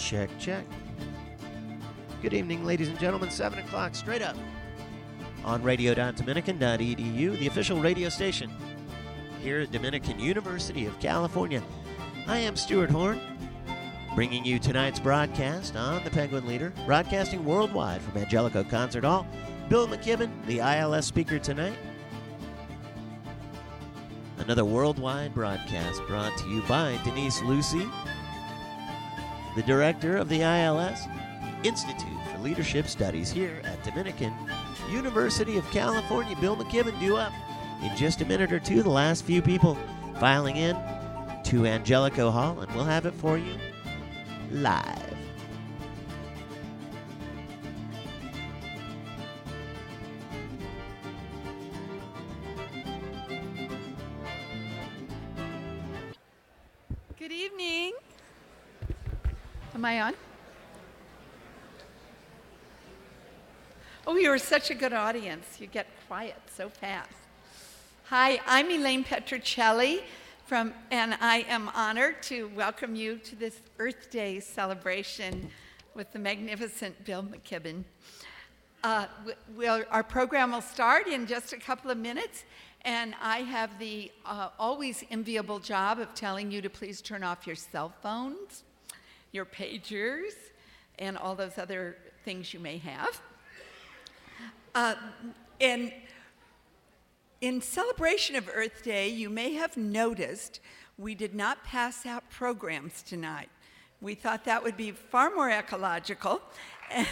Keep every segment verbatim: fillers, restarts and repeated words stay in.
Check, check. Good evening, ladies and gentlemen. seven o'clock straight up on radio dot dominican dot e d u, the official radio station here at Dominican University of California. I am Stuart Horn, bringing you tonight's broadcast on the Penguin Leader, broadcasting worldwide from Angelico Concert Hall. Bill McKibben, the I L S speaker tonight. Another worldwide broadcast brought to you by Denise Lucy, the director of the I L S Institute for Leadership Studies here at Dominican University of California. Bill McKibben due up in just a minute or two. The last few people filing in to Angelico Hall, and we'll have it for you live. Good evening. Am I on? Oh, you're such a good audience. You get quiet so fast. Hi, I'm Elaine Petrocelli, from, and I am honored to welcome you to this Earth Day celebration with the magnificent Bill McKibben. Uh, we'll, our program will start in just a couple of minutes, and I have the uh, always enviable job of telling you to please turn off your cell phones, your pagers, and all those other things you may have. Uh, and in celebration of Earth Day, you may have noticed we did not pass out programs tonight. We thought that would be far more ecological. And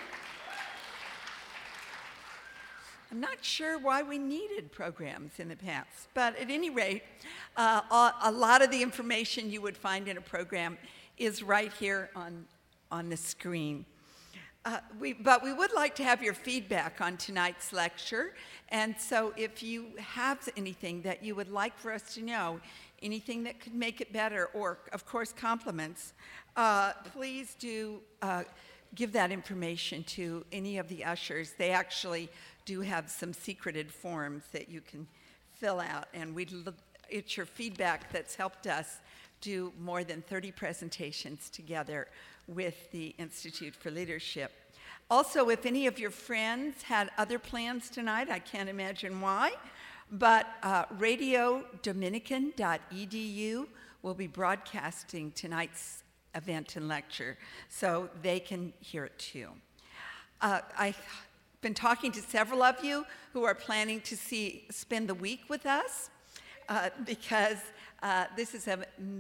I'm not sure why we needed programs in the past, but at any rate, uh, a lot of the information you would find in a program is right here on, on the screen. Uh, we, but we would like to have your feedback on tonight's lecture, and so if you have anything that you would like for us to know, anything that could make it better, or of course compliments, uh, please do uh, give that information to any of the ushers. They actually do have some secreted forms that you can fill out, and we'd look, it's your feedback that's helped us do more than thirty presentations together with the Institute for Leadership. Also, if any of your friends had other plans tonight, I can't imagine why, but uh, radio dominican dot e d u will be broadcasting tonight's event and lecture, so they can hear it too. Uh, I've been talking to several of you who are planning to see spend the week with us, uh, because uh, this is a,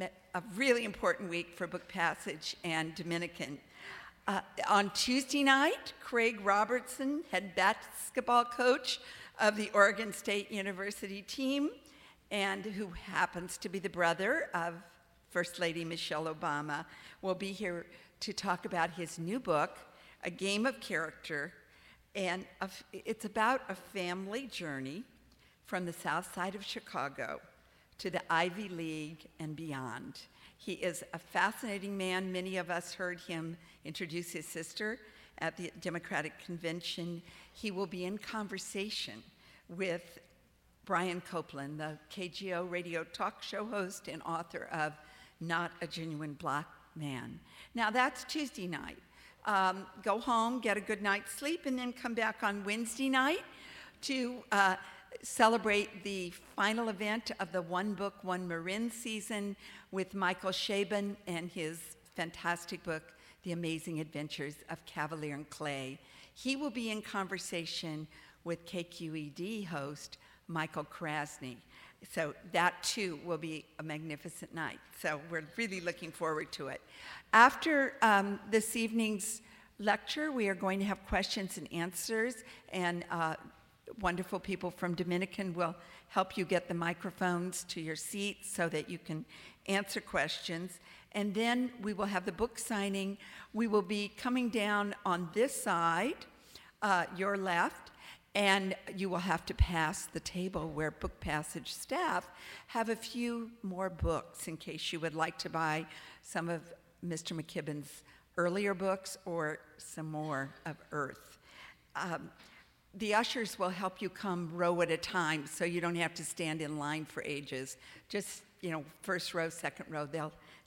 a really important week for Book Passage and Dominican. Uh, on Tuesday night, Craig Robertson, head basketball coach of the Oregon State University team, and who happens to be the brother of First Lady Michelle Obama, will be here to talk about his new book, A Game of Character, and a, it's about a family journey from the south side of Chicago to the Ivy League and beyond. He is a fascinating man. Many of us heard him introduce his sister at the Democratic Convention. He will be in conversation with Brian Copeland, the K G O radio talk show host and author of Not a Genuine Black Man. Now, that's Tuesday night. Um, go home, get a good night's sleep, and then come back on Wednesday night to uh, celebrate the final event of the One Book, One Marin season with Michael Chabon and his fantastic book, The Amazing Adventures of Cavalier and Clay. He will be in conversation with K Q E D host Michael Krasny. So that too will be a magnificent night. So we're really looking forward to it. After um, this evening's lecture, we are going to have questions and answers, and uh, wonderful people from Dominican will help you get the microphones to your seats so that you can answer questions. And then we will have the book signing. We will be coming down on this side, uh, your left, and you will have to pass the table where Book Passage staff have a few more books in case you would like to buy some of Mister McKibben's earlier books or some more of Earth. Um, The ushers will help you come row at a time so you don't have to stand in line for ages. Just, you know, first row, second row, they'll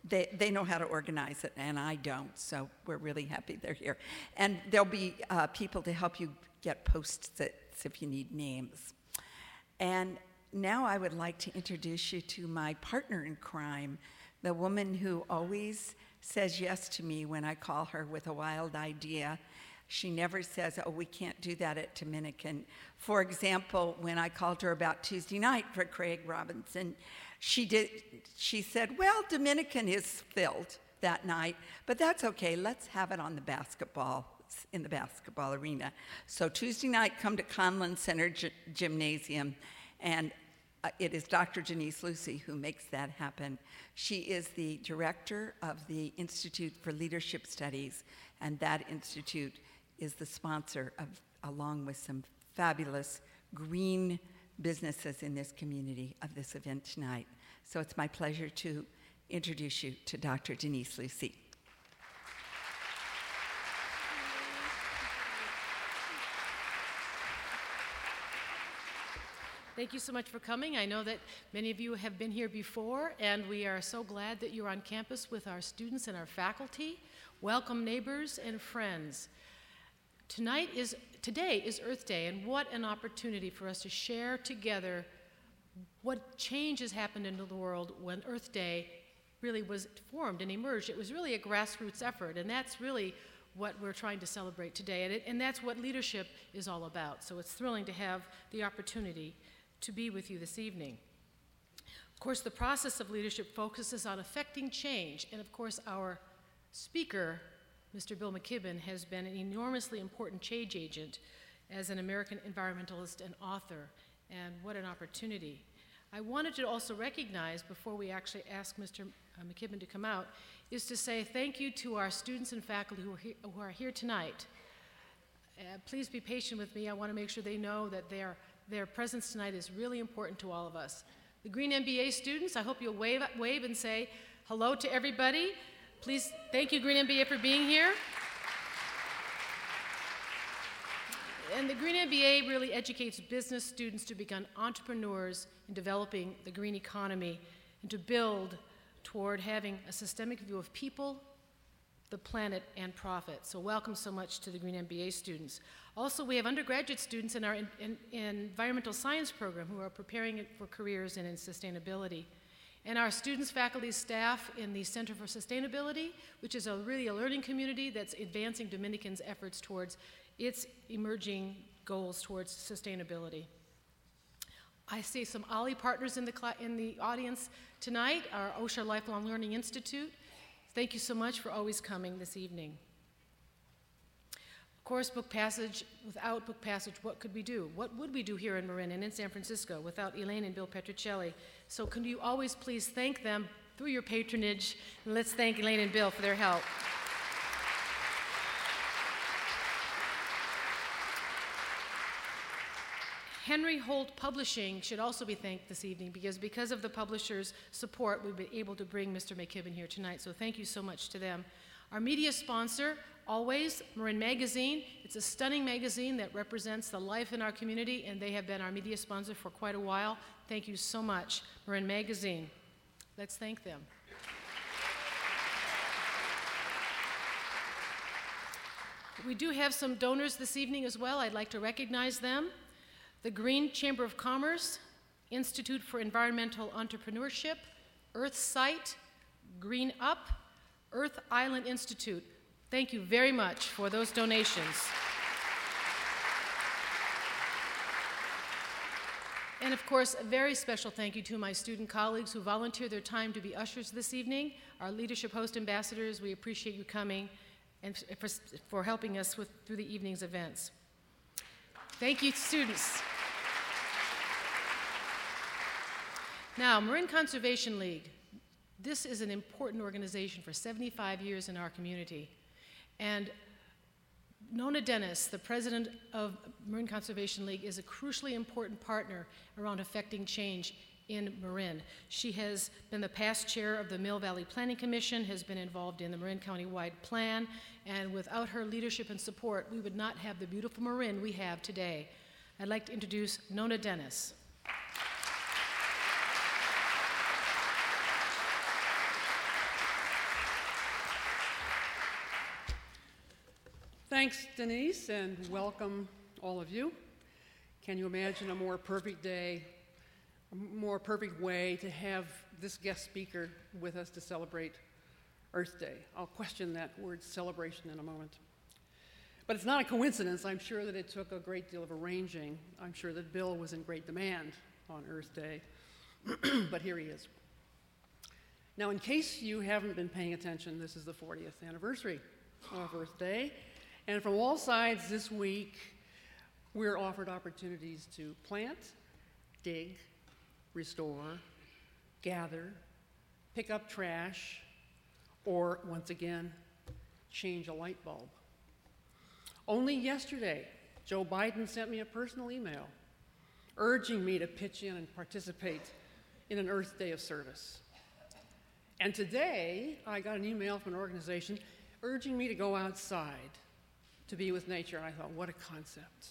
they, they know how to organize it, and I don't, so we're really happy they're here. And there'll be uh, people to help you get post-its if you need names. And now I would like to introduce you to my partner in crime, the woman who always says yes to me when I call her with a wild idea. She never says, oh, we can't do that at Dominican. For example, when I called her about Tuesday night for Craig Robinson, she did. She said, well, Dominican is filled that night, but that's okay. Let's have it on the basketball, in the basketball arena. So Tuesday night, come to Conlin Center G- Gymnasium, and uh, it is Doctor Denise Lucy who makes that happen. She is the director of the Institute for Leadership Studies, and that institute is the sponsor of, along with some fabulous green businesses in this community, of this event tonight. So it's my pleasure to introduce you to Doctor Denise Lucy. Thank you so much for coming. I know that many of you have been here before, and we are so glad that you're on campus with our students and our faculty. Welcome, neighbors and friends. Tonight is, today is Earth Day, and what an opportunity for us to share together what change has happened in the world when Earth Day really was formed and emerged. It was really a grassroots effort, and that's really what we're trying to celebrate today, and, it, and that's what leadership is all about. So it's thrilling to have the opportunity to be with you this evening. Of course, the process of leadership focuses on affecting change, and of course, our speaker, Mister Bill McKibben, has been an enormously important change agent as an American environmentalist and author, and what an opportunity. I wanted to also recognize, before we actually ask Mister McKibben to come out, is to say thank you to our students and faculty who are here, who are here tonight. Uh, please be patient with me. I want to make sure they know that their, their presence tonight is really important to all of us. The Green M B A students, I hope you'll wave, wave and say hello to everybody. Please, thank you, Green M B A, for being here. And the Green M B A really educates business students to become entrepreneurs in developing the green economy and to build toward having a systemic view of people, the planet, and profit. So welcome so much to the Green M B A students. Also, we have undergraduate students in our in, in, environmental science program who are preparing for careers in, in sustainability. And our students, faculty, staff in the Center for Sustainability, which is a really a learning community that's advancing Dominican's efforts towards its emerging goals towards sustainability. I see some O L L I partners in the, in the audience tonight, our OSHA Lifelong Learning Institute. Thank you so much for always coming this evening. Of course, Book Passage, without Book Passage, what could we do? What would we do here in Marin and in San Francisco without Elaine and Bill Petrocelli? So can you always please thank them through your patronage, and let's thank Elaine and Bill for their help. Henry Holt Publishing should also be thanked this evening because because of the publisher's support, we've been able to bring Mister McKibben here tonight, so thank you so much to them. Our media sponsor, always, Marin Magazine. It's a stunning magazine that represents the life in our community, and they have been our media sponsor for quite a while. Thank you so much, Marin Magazine. Let's thank them. We do have some donors this evening as well. I'd like to recognize them. The Green Chamber of Commerce, Institute for Environmental Entrepreneurship, EarthSite, Green Up, Earth Island Institute. Thank you very much for those donations. And of course, a very special thank you to my student colleagues who volunteered their time to be ushers this evening. Our leadership host ambassadors, we appreciate you coming and for, for helping us with, through the evening's events. Thank you, students. Now, Marin Conservation League. This is an important organization for seventy-five years in our community. And Nona Dennis, the president of Marin Conservation League, is a crucially important partner around affecting change in Marin. She has been the past chair of the Mill Valley Planning Commission, has been involved in the Marin County-wide plan, and without her leadership and support, we would not have the beautiful Marin we have today. I'd like to introduce Nona Dennis. Thanks, Denise, and welcome all of you. Can you imagine a more perfect day, a more perfect way to have this guest speaker with us to celebrate Earth Day? I'll question that word celebration in a moment. But it's not a coincidence. I'm sure that it took a great deal of arranging. I'm sure that Bill was in great demand on Earth Day, but here he is. Now, in case you haven't been paying attention, this is the fortieth anniversary of Earth Day. And from all sides this week, we're offered opportunities to plant, dig, restore, gather, pick up trash, or, once again, change a light bulb. Only yesterday, Joe Biden sent me a personal email urging me to pitch in and participate in an Earth Day of service. And today, I got an email from an organization urging me to go outside to be with nature. And I thought, what a concept.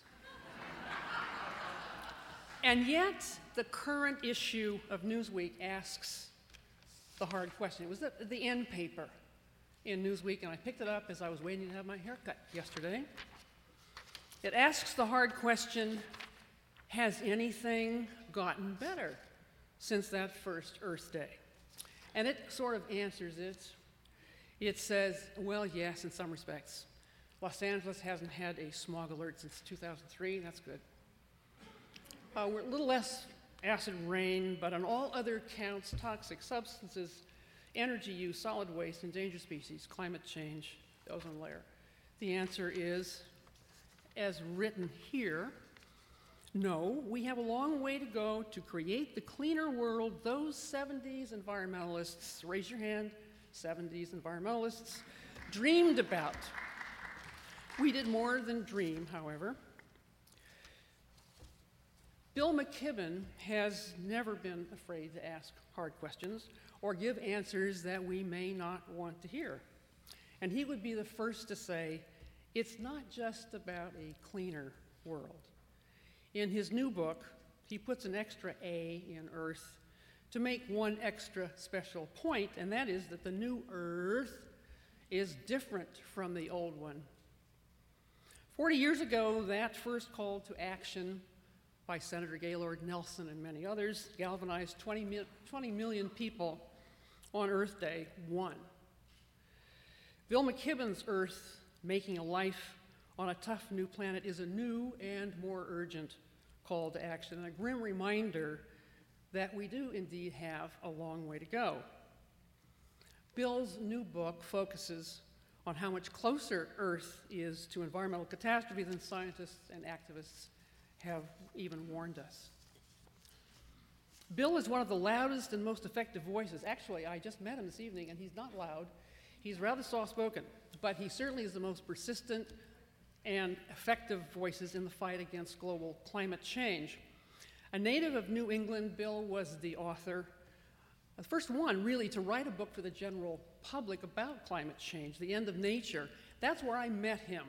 And yet, the current issue of Newsweek asks the hard question. It was the, the end paper in Newsweek, and I picked it up as I was waiting to have my hair cut yesterday. It asks the hard question, has anything gotten better since that first Earth Day? And it sort of answers it. It says, well, yes, in some respects. Los Angeles hasn't had a smog alert since two thousand three. That's good. Uh, we're a little less acid rain, but on all other counts, toxic substances, energy use, solid waste, endangered species, climate change, the ozone layer. The answer is, as written here, no, we have a long way to go to create the cleaner world those seventies environmentalists, raise your hand, seventies environmentalists, dreamed about. We did more than dream, however. Bill McKibben has never been afraid to ask hard questions or give answers that we may not want to hear. And he would be the first to say, it's not just about a cleaner world. In his new book, he puts an extra A in Earth to make one extra special point, and that is that the new Earth is different from the old one. Forty years ago, that first call to action by Senator Gaylord Nelson and many others galvanized twenty million people on Earth Day one. Bill McKibben's Earth, Making a Life on a Tough New Planet, is a new and more urgent call to action, and a grim reminder that we do indeed have a long way to go. Bill's new book focuses on how much closer Earth is to environmental catastrophe than scientists and activists have even warned us. Bill is one of the loudest and most effective voices. Actually, I just met him this evening, and he's not loud. He's rather soft-spoken, but he certainly is the most persistent and effective voices in the fight against global climate change. A native of New England, Bill was the author, the first one really to write a book for the general public about climate change, The End of Nature. That's where I met him.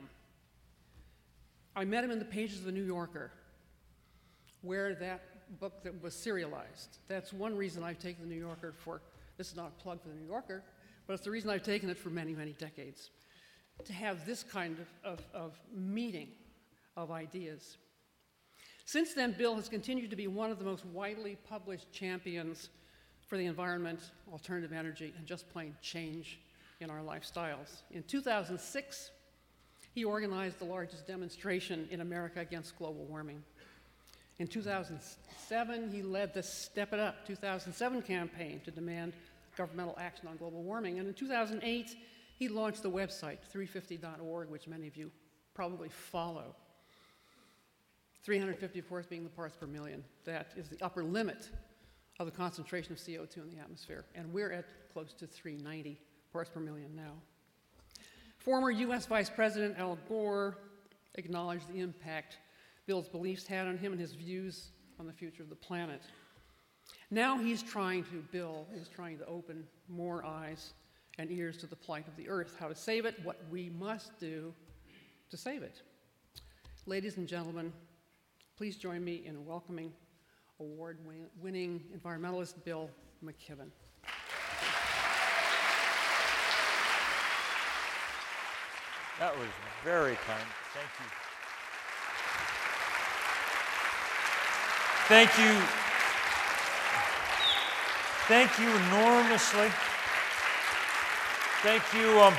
I met him in the pages of The New Yorker, where that book that was serialized. That's one reason I've taken The New Yorker for, this is not a plug for The New Yorker, but it's the reason I've taken it for many, many decades, to have this kind of, of, of meeting of ideas. Since then, Bill has continued to be one of the most widely published champions for the environment, alternative energy, and just plain change in our lifestyles. In two thousand six, he organized the largest demonstration in America against global warming. In two thousand seven, he led the Step It Up two thousand seven campaign to demand governmental action on global warming. And in two thousand eight, he launched the website, three fifty dot org, which many of you probably follow. three hundred fifty, of course, being the parts per million. That is the upper limit of the concentration of C O two in the atmosphere. And we're at close to three hundred ninety parts per million now. Former U S Vice President Al Gore acknowledged the impact Bill's beliefs had on him and his views on the future of the planet. Now he's trying to, Bill is trying to open more eyes and ears to the plight of the Earth, how to save it, what we must do to save it. Ladies and gentlemen, please join me in welcoming award-winning environmentalist Bill McKibben. That was very kind. Thank you. Thank you. Thank you enormously. Thank you um,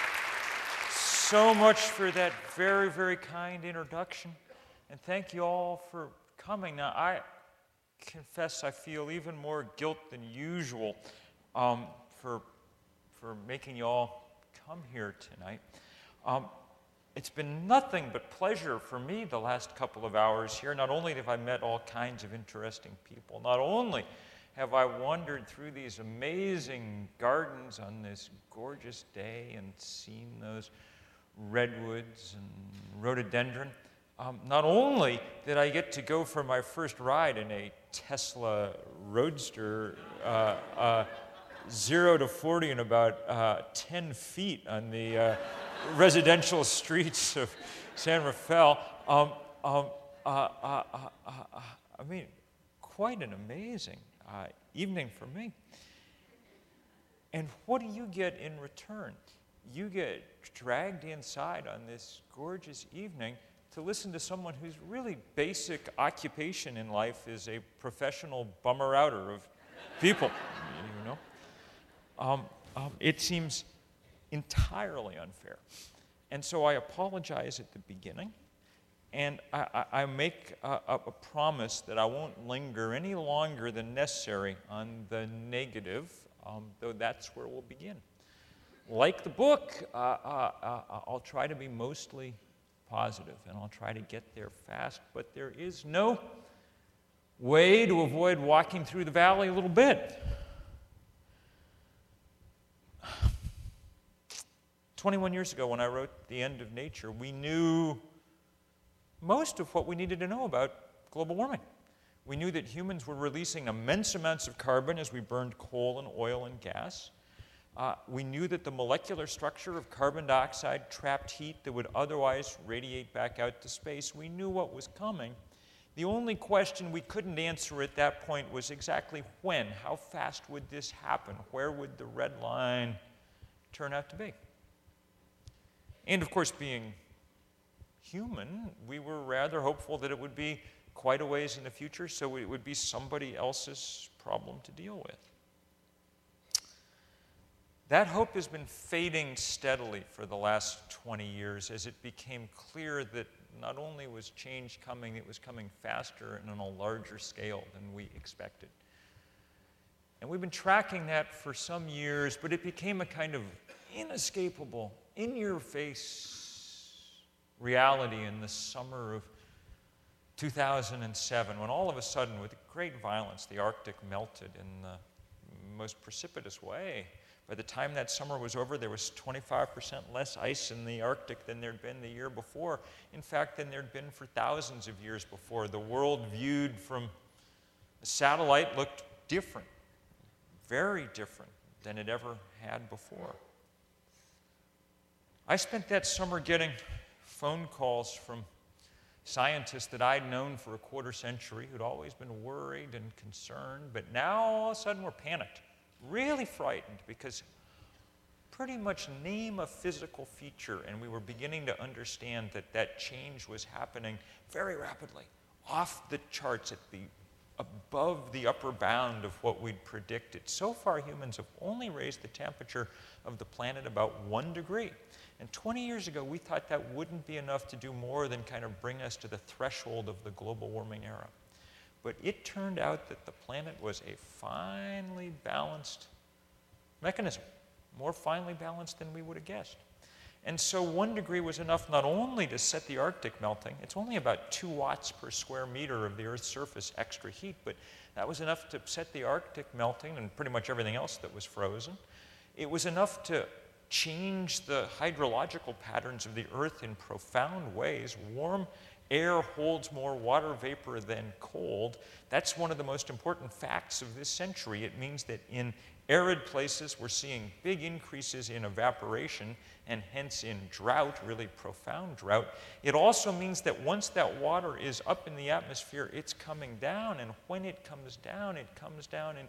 so much for that very, very kind introduction. And thank you all for coming. Now, I confess I feel even more guilt than usual um, for, for making you all come here tonight. Um, it's been nothing but pleasure for me the last couple of hours here. Not only have I met all kinds of interesting people, not only have I wandered through these amazing gardens on this gorgeous day and seen those redwoods and rhododendron, um, not only did I get to go for my first ride in a Tesla Roadster, uh, uh, zero to forty in about uh, ten feet on the uh, residential streets of San Rafael. Um, um, uh, uh, uh, uh, uh, I mean, quite an amazing uh, evening for me. And what do you get in return? You get dragged inside on this gorgeous evening to listen to someone whose really basic occupation in life is a professional bummer-outer of people, you know? Um, um, it seems entirely unfair. And so I apologize at the beginning, and I, I, I make a, a promise that I won't linger any longer than necessary on the negative, um, though that's where we'll begin. Like the book, uh, uh, uh, I'll try to be mostly positive, and I'll try to get there fast, but there is no way to avoid walking through the valley a little bit. twenty-one years ago, when I wrote The End of Nature, we knew most of what we needed to know about global warming. We knew that humans were releasing immense amounts of carbon as we burned coal and oil and gas. Uh, we knew that the molecular structure of carbon dioxide trapped heat that would otherwise radiate back out to space. We knew what was coming. The only question we couldn't answer at that point was exactly when. How fast would this happen? Where would the red line turn out to be? And of course, being human, we were rather hopeful that it would be quite a ways in the future, so it would be somebody else's problem to deal with. That hope has been fading steadily for the last twenty years as it became clear that not only was change coming, it was coming faster and on a larger scale than we expected. And we've been tracking that for some years, but it became a kind of inescapable, in-your-face reality in the summer of two thousand seven, when all of a sudden, with great violence, the Arctic melted in the most precipitous way. By the time that summer was over, there was twenty-five percent less ice in the Arctic than there'd been the year before. In fact, than there'd been for thousands of years before. The world viewed from a satellite looked different, very different than it ever had before. I spent that summer getting phone calls from scientists that I'd known for a quarter century who'd always been worried and concerned, but now all of a sudden we're panicked, really frightened, because pretty much name a physical feature and we were beginning to understand that that change was happening very rapidly, off the charts, at the above the upper bound of what we'd predicted. So far, humans have only raised the temperature of the planet about one degree. And twenty years ago, we thought that wouldn't be enough to do more than kind of bring us to the threshold of the global warming era. But it turned out that the planet was a finely balanced mechanism, more finely balanced than we would have guessed. And so one degree was enough not only to set the Arctic melting, it's only about two watts per square meter of the Earth's surface extra heat, but that was enough to set the Arctic melting and pretty much everything else that was frozen. It was enough to change the hydrological patterns of the Earth in profound ways. Warm air holds more water vapor than cold. That's one of the most important facts of this century. It means that in arid places, we're seeing big increases in evaporation, and hence in drought, really profound drought. It also means that once that water is up in the atmosphere, it's coming down, and when it comes down, it comes down in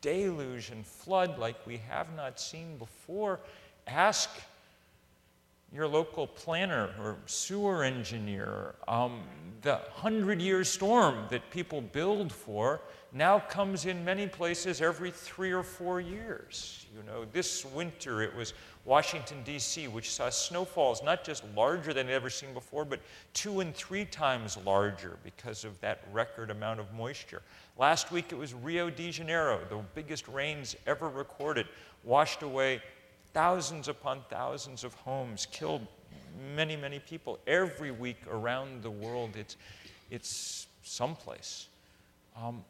deluge and flood like we have not seen before. Ask your local planner or sewer engineer. Um, the hundred-year storm that people build for now comes in many places every three or four years. You know, this winter it was Washington, D C, which saw snowfalls not just larger than they'd ever seen before, but two and three times larger because of that record amount of moisture. Last week it was Rio de Janeiro, the biggest rains ever recorded, washed away thousands upon thousands of homes, killed many, many people. Every week around the world, it's, it's someplace. Um,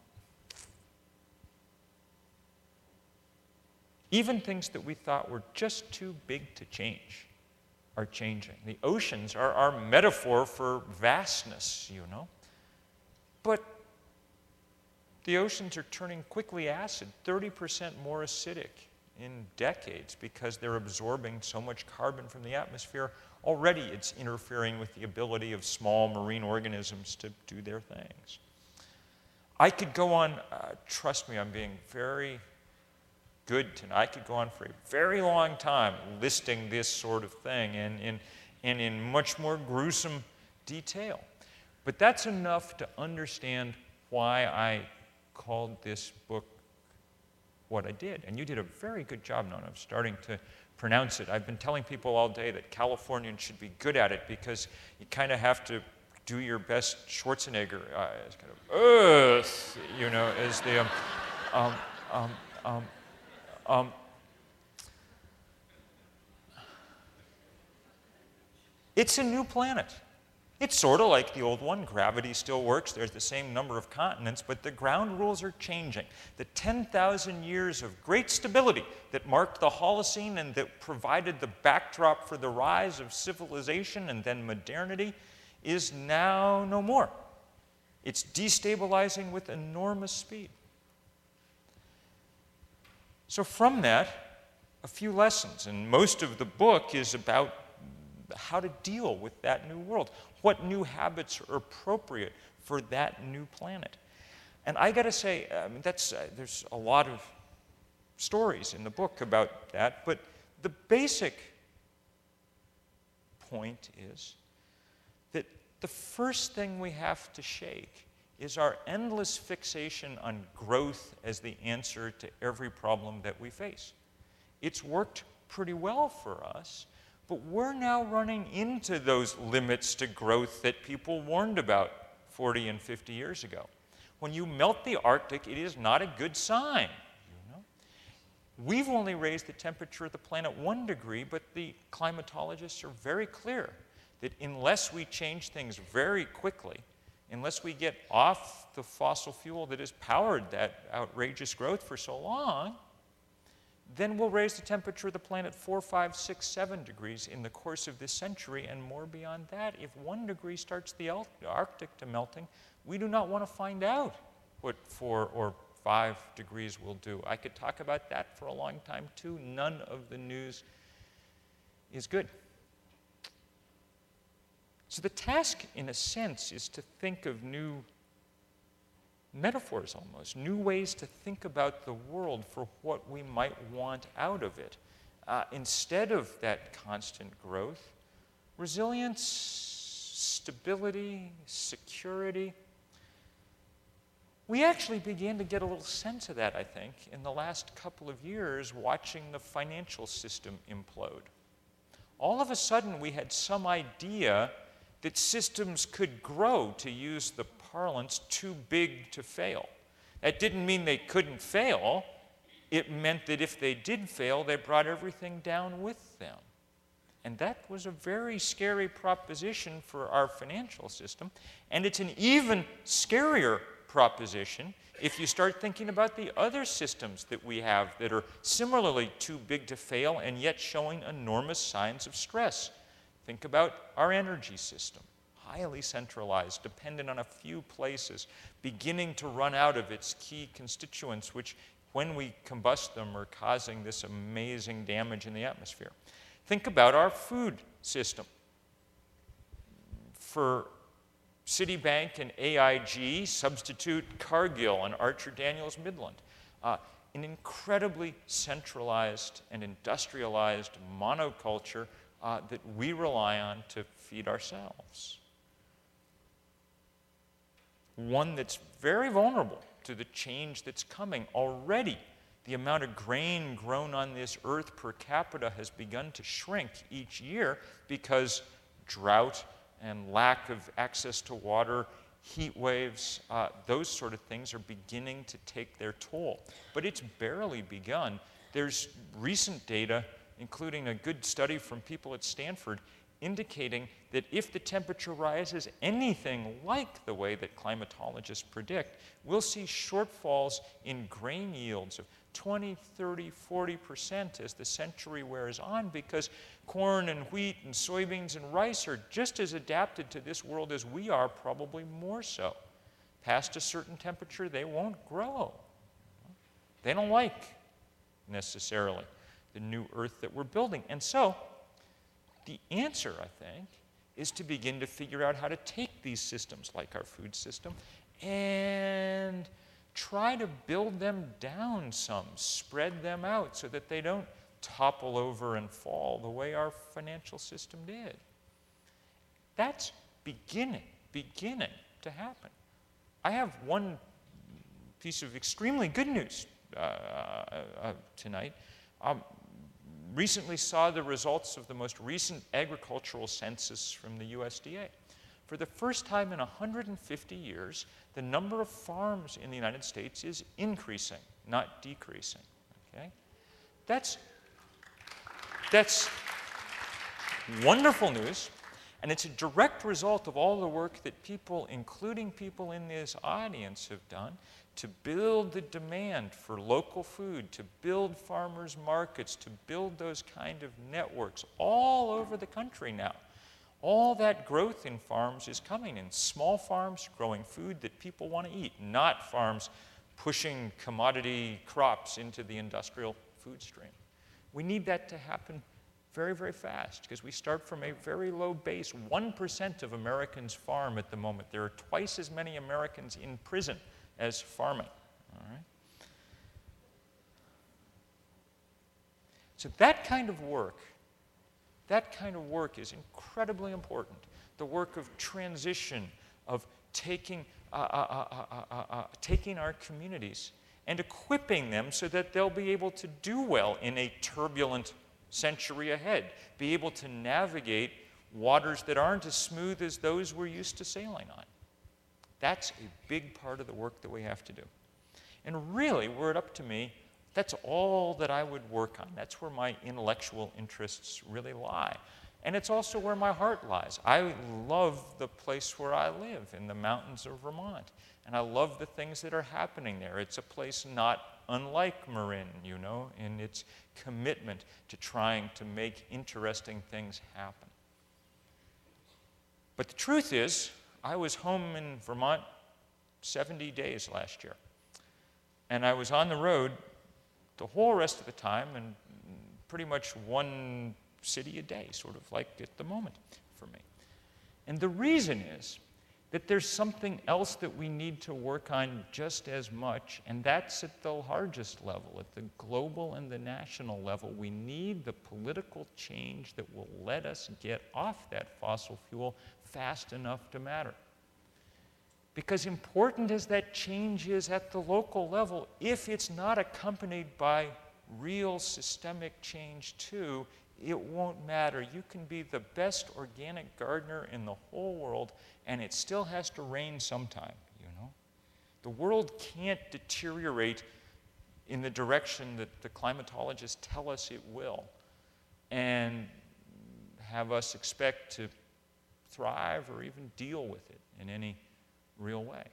even things that we thought were just too big to change are changing. The oceans are our metaphor for vastness, you know. But the oceans are turning quickly acid, thirty percent more acidic in decades because they're absorbing so much carbon from the atmosphere. Already it's interfering with the ability of small marine organisms to do their things. I could go on, uh, trust me, I'm being very good tonight. I could go on for a very long time listing this sort of thing and, and, and in much more gruesome detail. But that's enough to understand why I called this book what I did. And you did a very good job, Nona, of starting to pronounce it. I've been telling people all day that Californians should be good at it because you kind of have to do your best Schwarzenegger, uh, as kind of, Earth, you know, as the, um, um, um, um, um, it's a new planet. It's sort of like the old one. Gravity still works. There's the same number of continents, but the ground rules are changing. The ten thousand years of great stability that marked the Holocene and that provided the backdrop for the rise of civilization and then modernity is now no more. It's destabilizing with enormous speed. So from that, a few lessons, and most of the book is about how to deal with that new world. What new habits are appropriate for that new planet? And I got to say, I mean, that's, uh, there's a lot of stories in the book about that, but the basic point is that the first thing we have to shake is our endless fixation on growth as the answer to every problem that we face. It's worked pretty well for us, but we're now running into those limits to growth that people warned about forty and fifty years ago. When you melt the Arctic, it is not a good sign. You know? We've only raised the temperature of the planet one degree, but the climatologists are very clear that unless we change things very quickly, unless we get off the fossil fuel that has powered that outrageous growth for so long, then we'll raise the temperature of the planet four, five, six, seven degrees in the course of this century and more beyond that. If one degree starts the Arctic to melting, we do not want to find out what four or five degrees will do. I could talk about that for a long time too. None of the news is good. So the task, in a sense, is to think of new metaphors almost, new ways to think about the world for what we might want out of it. Uh, instead of that constant growth, resilience, stability, security. We actually began to get a little sense of that, I think, in the last couple of years watching the financial system implode. All of a sudden, we had some idea that systems could grow, to use the parlance, too big to fail. That didn't mean they couldn't fail. It meant that if they did fail, they brought everything down with them. And that was a very scary proposition for our financial system. And it's an even scarier proposition if you start thinking about the other systems that we have that are similarly too big to fail and yet showing enormous signs of stress. Think about our energy system, highly centralized, dependent on a few places, beginning to run out of its key constituents, which, when we combust them, are causing this amazing damage in the atmosphere. Think about our food system. For Citibank and A I G, substitute Cargill and Archer Daniels Midland. Uh, an incredibly centralized and industrialized monoculture uh, that we rely on to feed ourselves. One that's very vulnerable to the change that's coming. Already, the amount of grain grown on this earth per capita has begun to shrink each year because drought and lack of access to water, heat waves, uh, those sort of things are beginning to take their toll. But it's barely begun. There's recent data, including a good study from people at Stanford, indicating that if the temperature rises anything like the way that climatologists predict, we'll see shortfalls in grain yields of twenty, thirty, forty percent as the century wears on, because corn and wheat and soybeans and rice are just as adapted to this world as we are, probably more so. Past a certain temperature, they won't grow. They don't like, necessarily, the new earth that we're building. And so, the answer, I think, is to begin to figure out how to take these systems, like our food system, and try to build them down some, spread them out so that they don't topple over and fall the way our financial system did. That's beginning, beginning to happen. I have one piece of extremely good news uh, uh, tonight. Um, recently saw the results of the most recent agricultural census from the U S D A. For the first time in one hundred fifty years, the number of farms in the United States is increasing, not decreasing. Okay? That's, that's wonderful news, and it's a direct result of all the work that people, including people in this audience, have done to build the demand for local food, to build farmers' markets, to build those kind of networks all over the country now. All that growth in farms is coming in small farms growing food that people want to eat, not farms pushing commodity crops into the industrial food stream. We need that to happen very, very fast, because we start from a very low base. one percent of Americans farm at the moment. There are twice as many Americans in prison as farming. All right? So that kind of work, that kind of work is incredibly important. The work of transition, of taking, uh, uh, uh, uh, uh, uh, taking our communities and equipping them so that they'll be able to do well in a turbulent century ahead, be able to navigate waters that aren't as smooth as those we're used to sailing on. That's a big part of the work that we have to do. And really, were it up to me, that's all that I would work on. That's where my intellectual interests really lie. And it's also where my heart lies. I love the place where I live, in the mountains of Vermont. And I love the things that are happening there. It's a place not unlike Marin, you know, in its commitment to trying to make interesting things happen. But the truth is, I was home in Vermont seventy days last year. And I was on the road the whole rest of the time, and pretty much one city a day, sort of like at the moment for me. And the reason is that there's something else that we need to work on just as much, and that's at the largest level, at the global and the national level. We need the political change that will let us get off that fossil fuel fast enough to matter. Because important as that change is at the local level, if it's not accompanied by real systemic change too, it won't matter. You can be the best organic gardener in the whole world, and it still has to rain sometime, you know? The world can't deteriorate in the direction that the climatologists tell us it will, and have us expect to thrive or even deal with it in any real way.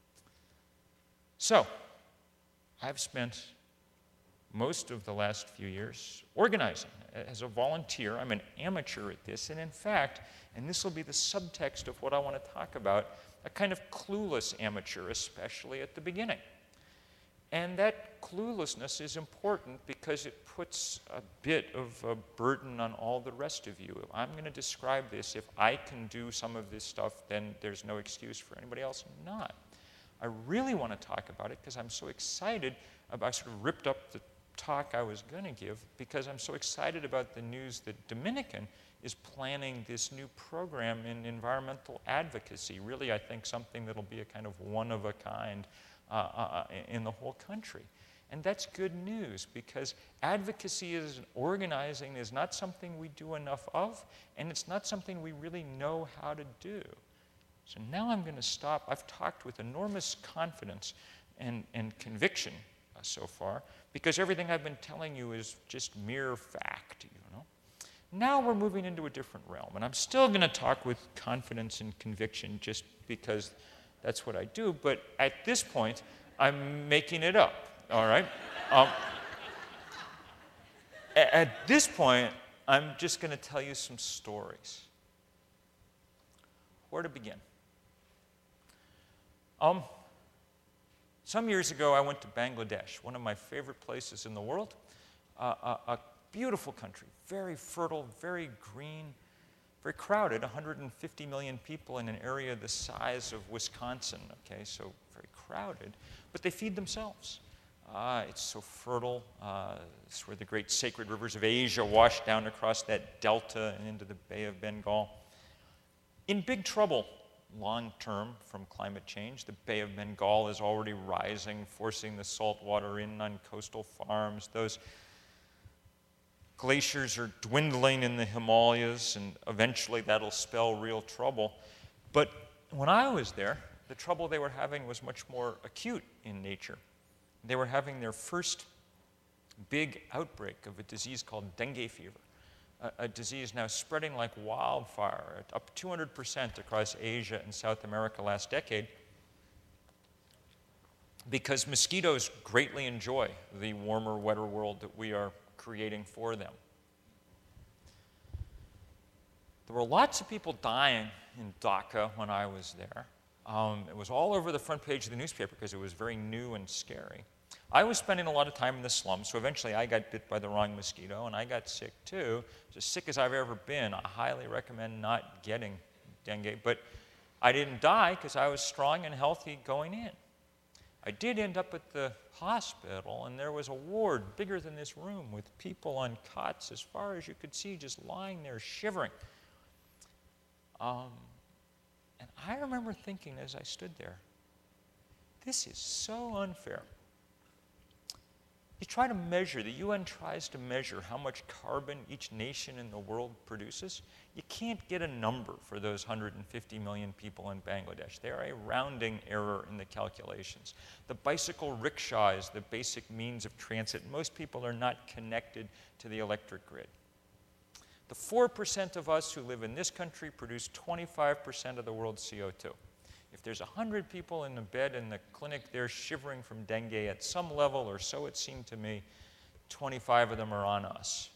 So, I've spent most of the last few years organizing. As a volunteer, I'm an amateur at this, and in fact, and this will be the subtext of what I want to talk about, a kind of clueless amateur, especially at the beginning. And that cluelessness is important because it puts a bit of a burden on all the rest of you. I'm going to describe this. If I can do some of this stuff, then there's no excuse for anybody else not. I really want to talk about it because I'm so excited about, I sort of ripped up the talk I was going to give because I'm so excited about the news that Dominican is planning this new program in environmental advocacy. Really, I think something that'll be a kind of one-of-a-kind uh, uh, in the whole country. And that's good news because advocacy is organizing is not something we do enough of, and it's not something we really know how to do. So now I'm going to stop. I've talked with enormous confidence and, and conviction uh, so far because everything I've been telling you is just mere fact, you know. Now we're moving into a different realm, and I'm still going to talk with confidence and conviction just because that's what I do, but at this point, I'm making it up, all right? Um, at this point, I'm just going to tell you some stories. Where to begin? Um, some years ago, I went to Bangladesh, one of my favorite places in the world, uh, a, a beautiful country, very fertile, very green, very crowded, one hundred fifty million people in an area the size of Wisconsin, okay, so very crowded, but they feed themselves. Uh, it's so fertile. Uh, it's where the great sacred rivers of Asia wash down across that delta and into the Bay of Bengal. In big trouble long term from climate change. The Bay of Bengal is already rising, forcing the salt water in on coastal farms. Those glaciers are dwindling in the Himalayas, and eventually that'll spell real trouble. But when I was there, the trouble they were having was much more acute in nature. They were having their first big outbreak of a disease called dengue fever, a, a disease now spreading like wildfire, up two hundred percent across Asia and South America last decade, because mosquitoes greatly enjoy the warmer, wetter world that we are creating for them. There were lots of people dying in Dhaka when I was there. Um, it was all over the front page of the newspaper because it was very new and scary. I was spending a lot of time in the slums, so eventually I got bit by the wrong mosquito, and I got sick too. As sick as I've ever been. I highly recommend not getting dengue, but I didn't die because I was strong and healthy going in. I did end up at the hospital, and there was a ward bigger than this room with people on cots as far as you could see, just lying there shivering. Um, and I remember thinking as I stood there, this is so unfair. You try to measure, the U N tries to measure how much carbon each nation in the world produces. You can't get a number for those one hundred fifty million people in Bangladesh. They are a rounding error in the calculations. The bicycle rickshaw is the basic means of transit. Most people are not connected to the electric grid. The four percent of us who live in this country produce twenty-five percent of the world's C O two. If there's one hundred people in the bed in the clinic, they're shivering from dengue at some level, or so it seemed to me, twenty-five of them are on us.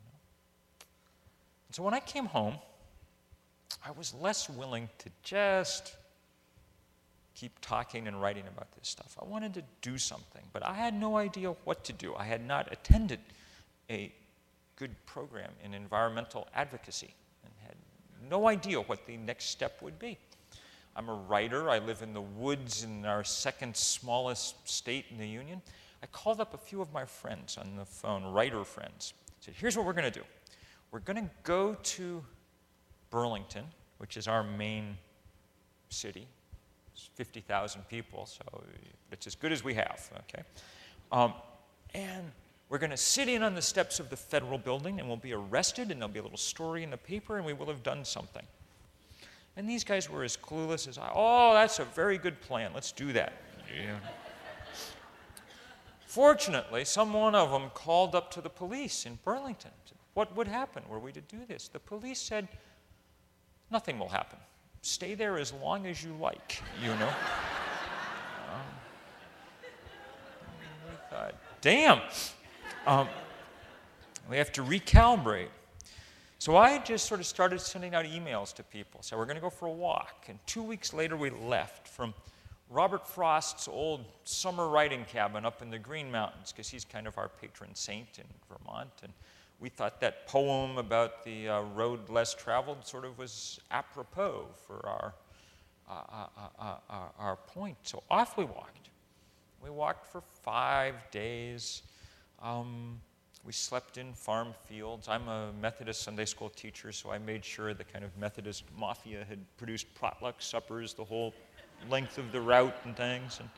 And so when I came home, I was less willing to just keep talking and writing about this stuff. I wanted to do something, but I had no idea what to do. I had not attended a good program in environmental advocacy and had no idea what the next step would be. I'm a writer. I live in the woods in our second smallest state in the Union. I called up a few of my friends on the phone, writer friends. I said, here's what we're going to do. We're going to go to Burlington, which is our main city. It's fifty thousand people, so it's as good as we have, okay? Um, and we're going to sit in on the steps of the federal building, and we'll be arrested, and there'll be a little story in the paper, and we will have done something. And these guys were as clueless as I. Oh, that's a very good plan. Let's do that. Yeah. Fortunately, some one of them called up to the police in Burlington. What would happen were we to do this? The police said, nothing will happen. Stay there as long as you like, you know. um, we thought, damn. Um, we have to recalibrate. So I just sort of started sending out emails to people. So we're going to go for a walk. And two weeks later, we left from Robert Frost's old summer writing cabin up in the Green Mountains, because he's kind of our patron saint in Vermont. And we thought that poem about the uh, road less traveled sort of was apropos for our, uh, uh, uh, uh, our point. So off we walked. We walked for five days. Um, we slept in farm fields. I'm a Methodist Sunday school teacher, so I made sure the kind of Methodist mafia had produced potluck suppers the whole length of the route and things. And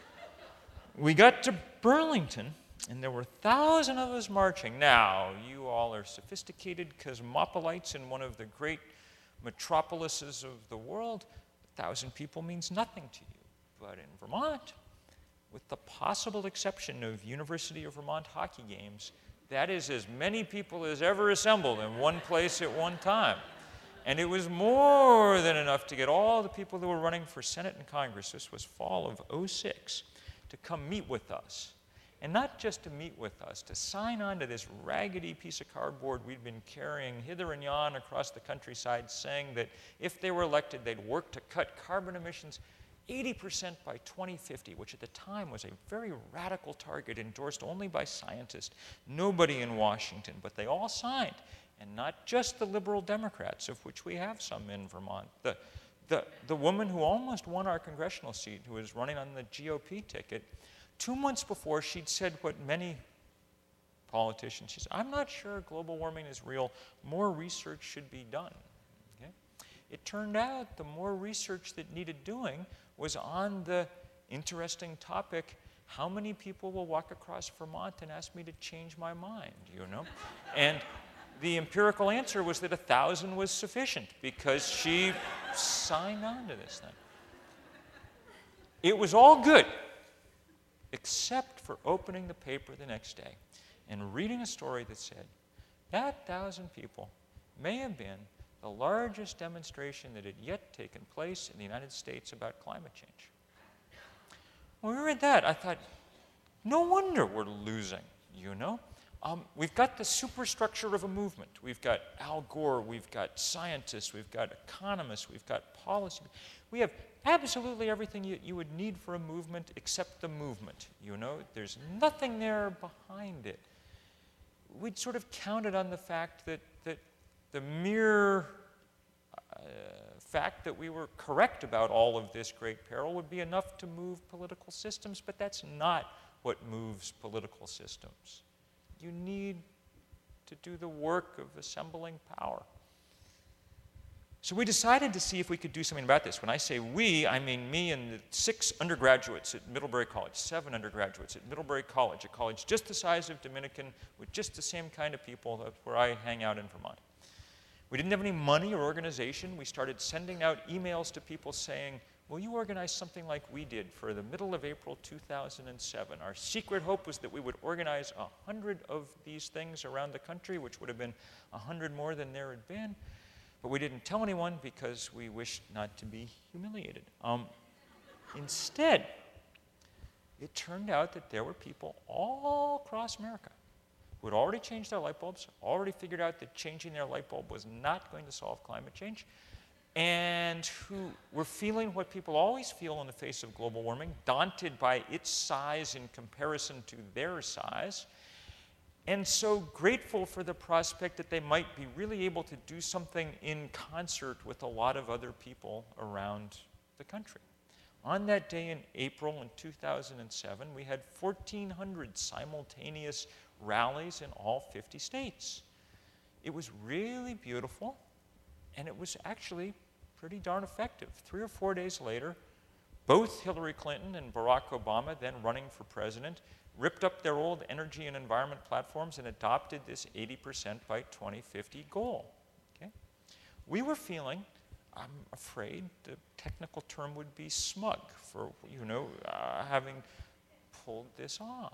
we got to Burlington, and there were a thousand of us marching. Now, you all are sophisticated cosmopolites in one of the great metropolises of the world. A thousand people means nothing to you. But in Vermont, with the possible exception of University of Vermont hockey games, that is as many people as ever assembled in one place at one time. And it was more than enough to get all the people that were running for Senate and Congress, this was fall of oh six, to come meet with us. And not just to meet with us, to sign on to this raggedy piece of cardboard we'd been carrying hither and yon across the countryside, saying that if they were elected, they'd work to cut carbon emissions eighty percent by twenty fifty, which at the time was a very radical target endorsed only by scientists, nobody in Washington, but they all signed. And not just the liberal Democrats, of which we have some in Vermont. The, the, the woman who almost won our congressional seat, who was running on the G O P ticket, two months before she'd said what many politicians, she said, I'm not sure global warming is real, more research should be done. Okay? It turned out the more research that needed doing was on the interesting topic, how many people will walk across Vermont and ask me to change my mind, you know? And the empirical answer was that a thousand was sufficient because she signed on to this thing. It was all good, except for opening the paper the next day and reading a story that said, that thousand people may have been the largest demonstration that had yet taken place in the United States about climate change. When we read that, I thought, no wonder we're losing, you know? Um, we've got the superstructure of a movement. We've got Al Gore, we've got scientists, we've got economists, we've got policy. We have absolutely everything you, you would need for a movement except the movement, you know? There's nothing there behind it. We'd sort of counted on the fact that, that the mere uh, fact that we were correct about all of this great peril would be enough to move political systems, but that's not what moves political systems. You need to do the work of assembling power. So we decided to see if we could do something about this. When I say we, I mean me and the six undergraduates at Middlebury College, seven undergraduates at Middlebury College, a college just the size of Dominican, with just the same kind of people. That's where I hang out in Vermont. We didn't have any money or organization. We started sending out emails to people saying, will you organize something like we did for the middle of April two thousand seven? Our secret hope was that we would organize a hundred of these things around the country, which would have been a hundred more than there had been. But we didn't tell anyone because we wished not to be humiliated. Um, instead, it turned out that there were people all across America who had already changed their light bulbs, already figured out that changing their light bulb was not going to solve climate change, and who were feeling what people always feel in the face of global warming, daunted by its size in comparison to their size, and so grateful for the prospect that they might be really able to do something in concert with a lot of other people around the country. On that day in April in two thousand seven, we had fourteen hundred simultaneous rallies in all fifty states. It was really beautiful, and it was actually pretty darn effective. Three or four days later, both Hillary Clinton and Barack Obama, then running for president, ripped up their old energy and environment platforms and adopted this eighty percent by twenty fifty goal. Okay? We were feeling, I'm afraid the technical term would be smug for, you know, uh, having pulled this off.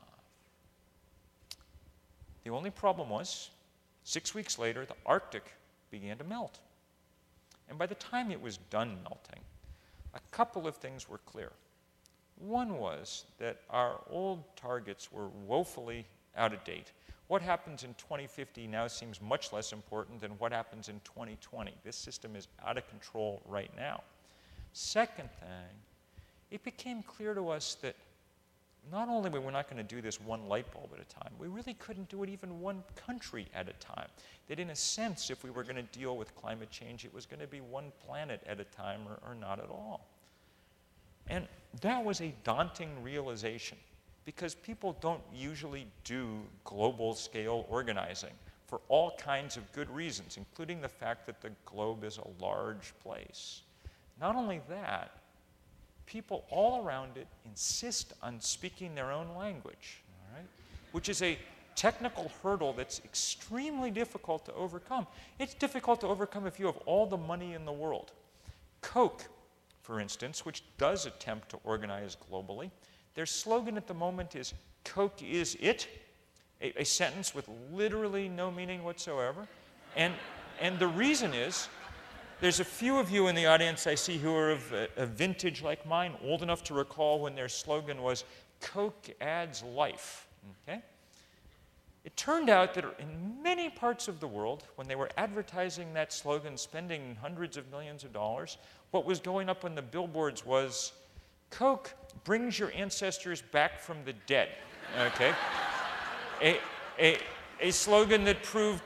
The only problem was, six weeks later, the Arctic began to melt. And by the time it was done melting, a couple of things were clear. One was that our old targets were woefully out of date. What happens in twenty fifty now seems much less important than what happens in twenty twenty. This system is out of control right now. Second thing, it became clear to us that not only were we not going to do this one light bulb at a time, we really couldn't do it even one country at a time. That in a sense, if we were going to deal with climate change, it was going to be one planet at a time or, or not at all. And that was a daunting realization. because people don't usually do global scale organizing for all kinds of good reasons, including the fact that the globe is a large place. Not only that, people all around it insist on speaking their own language, all right? Which is a technical hurdle that's extremely difficult to overcome. It's difficult to overcome if you have all the money in the world. Coke, for instance, which does attempt to organize globally, their slogan at the moment is, "Coke is it," a, a sentence with literally no meaning whatsoever. And, and the reason is, there's a few of you in the audience I see who are of a, a vintage like mine, old enough to recall when their slogan was, "Coke adds life," okay? It turned out that in many parts of the world, when they were advertising that slogan, spending hundreds of millions of dollars, what was going up on the billboards was, "Coke brings your ancestors back from the dead," okay? a, a, a slogan that proved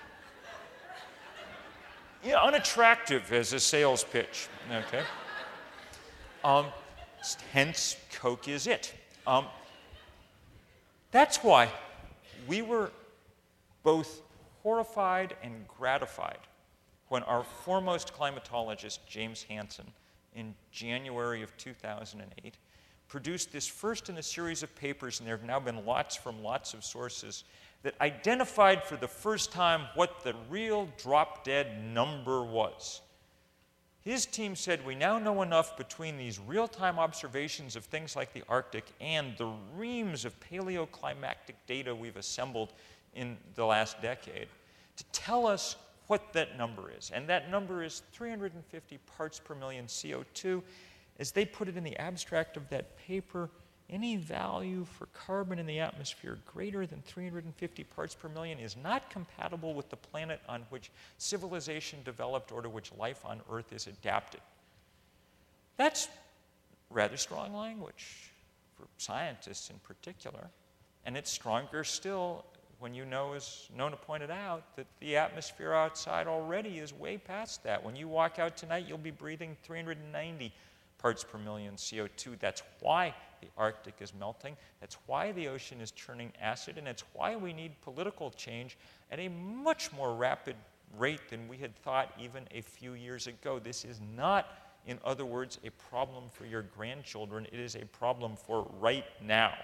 yeah, unattractive as a sales pitch, okay? Um, hence, Coke is it. Um, that's why we were both horrified and gratified when our foremost climatologist, James Hansen, in January of two thousand eight, produced this first in a series of papers, and there have now been lots from lots of sources, that identified for the first time what the real drop-dead number was. His team said, we now know enough between these real-time observations of things like the Arctic and the reams of paleoclimatic data we've assembled in the last decade to tell us what that number is. And that number is three hundred fifty parts per million C O two. As they put it in the abstract of that paper, any value for carbon in the atmosphere greater than three hundred fifty parts per million is not compatible with the planet on which civilization developed or to which life on Earth is adapted. That's rather strong language for scientists in particular, and it's stronger still when you know, as Nona pointed out, that the atmosphere outside already is way past that. When you walk out tonight, you'll be breathing three hundred ninety parts per million C O two. That's why the Arctic is melting. That's why the ocean is turning acid, and it's why we need political change at a much more rapid rate than we had thought even a few years ago. This is not, in other words, a problem for your grandchildren. It is a problem for right now.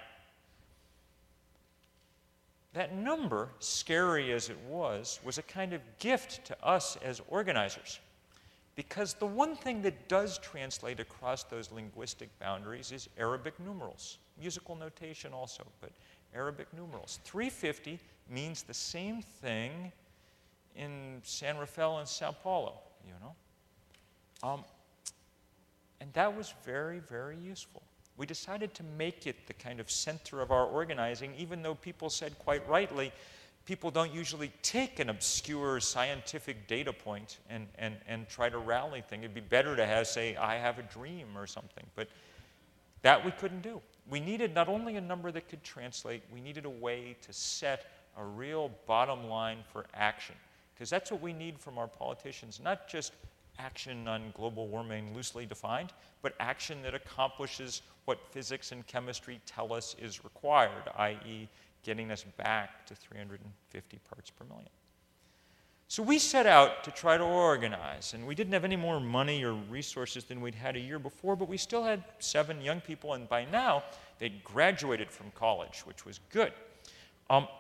That number, scary as it was, was a kind of gift to us as organizers. Because the one thing that does translate across those linguistic boundaries is Arabic numerals. Musical notation also, but Arabic numerals. three fifty means the same thing in San Rafael and Sao Paulo, you know. Um, and that was very, very useful. We decided to make it the kind of center of our organizing, even though people said quite rightly, people don't usually take an obscure scientific data point and, and, and try to rally things. It'd be better to have, say, I have a dream or something. But that we couldn't do. We needed not only a number that could translate, we needed a way to set a real bottom line for action. Because that's what we need from our politicians, not just action on global warming loosely defined, but action that accomplishes what physics and chemistry tell us is required, that is getting us back to three hundred fifty parts per million. So we set out to try to organize, and we didn't have any more money or resources than we'd had a year before, but we still had seven young people, and by now they'd graduated from college, which was good. Um,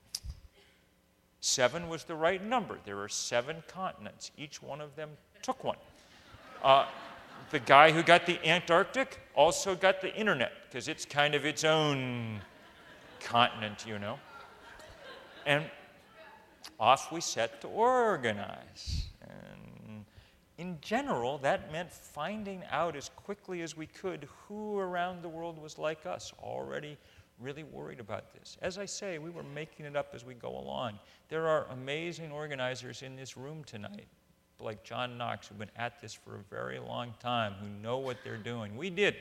seven was the right number. There are seven continents. Each one of them took one. Uh, the guy who got the Antarctic also got the internet, because it's kind of its own continent, you know. And off we set to organize. And in general, that meant finding out as quickly as we could who around the world was like us, already really worried about this. As I say, we were making it up as we go along. There are amazing organizers in this room tonight, like John Knox, who've been at this for a very long time, who know what they're doing. We didn't.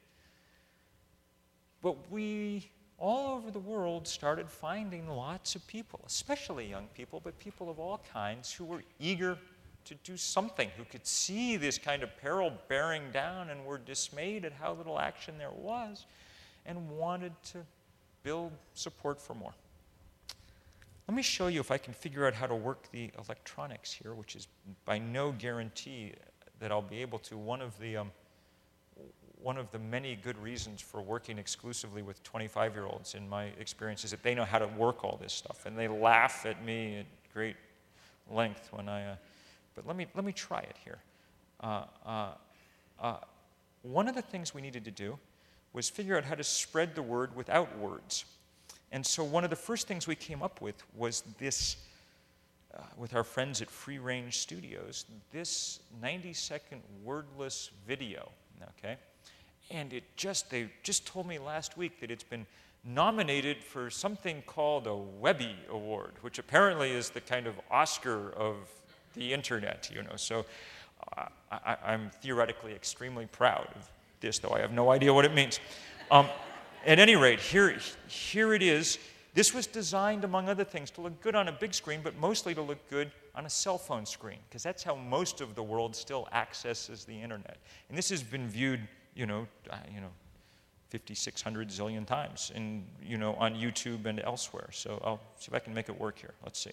But we, all over the world, started finding lots of people, especially young people, but people of all kinds, who were eager to do something, who could see this kind of peril bearing down and were dismayed at how little action there was, and wanted to build support for more. Let me show you if I can figure out how to work the electronics here, which is by no guarantee that I'll be able to. One of the, um, one of the many good reasons for working exclusively with twenty-five-year-olds in my experience is that they know how to work all this stuff, and they laugh at me at great length when I, uh, but let me, let me try it here. Uh, uh, uh, one of the things we needed to do was figure out how to spread the word without words. And so one of the first things we came up with was this, uh, with our friends at Free Range Studios, this ninety-second wordless video, okay? And it just, they just told me last week that it's been nominated for something called a Webby Award, which apparently is the kind of Oscar of the internet, you know. So uh, I, I'm theoretically extremely proud of this, though I have no idea what it means. Um, At any rate, here, here it is. This was designed, among other things, to look good on a big screen, but mostly to look good on a cell phone screen, because that's how most of the world still accesses the internet. And this has been viewed, you know, uh, you know, fifty-six hundred zillion times, in, you know, on YouTube and elsewhere. So I'll see if I can make it work here. Let's see.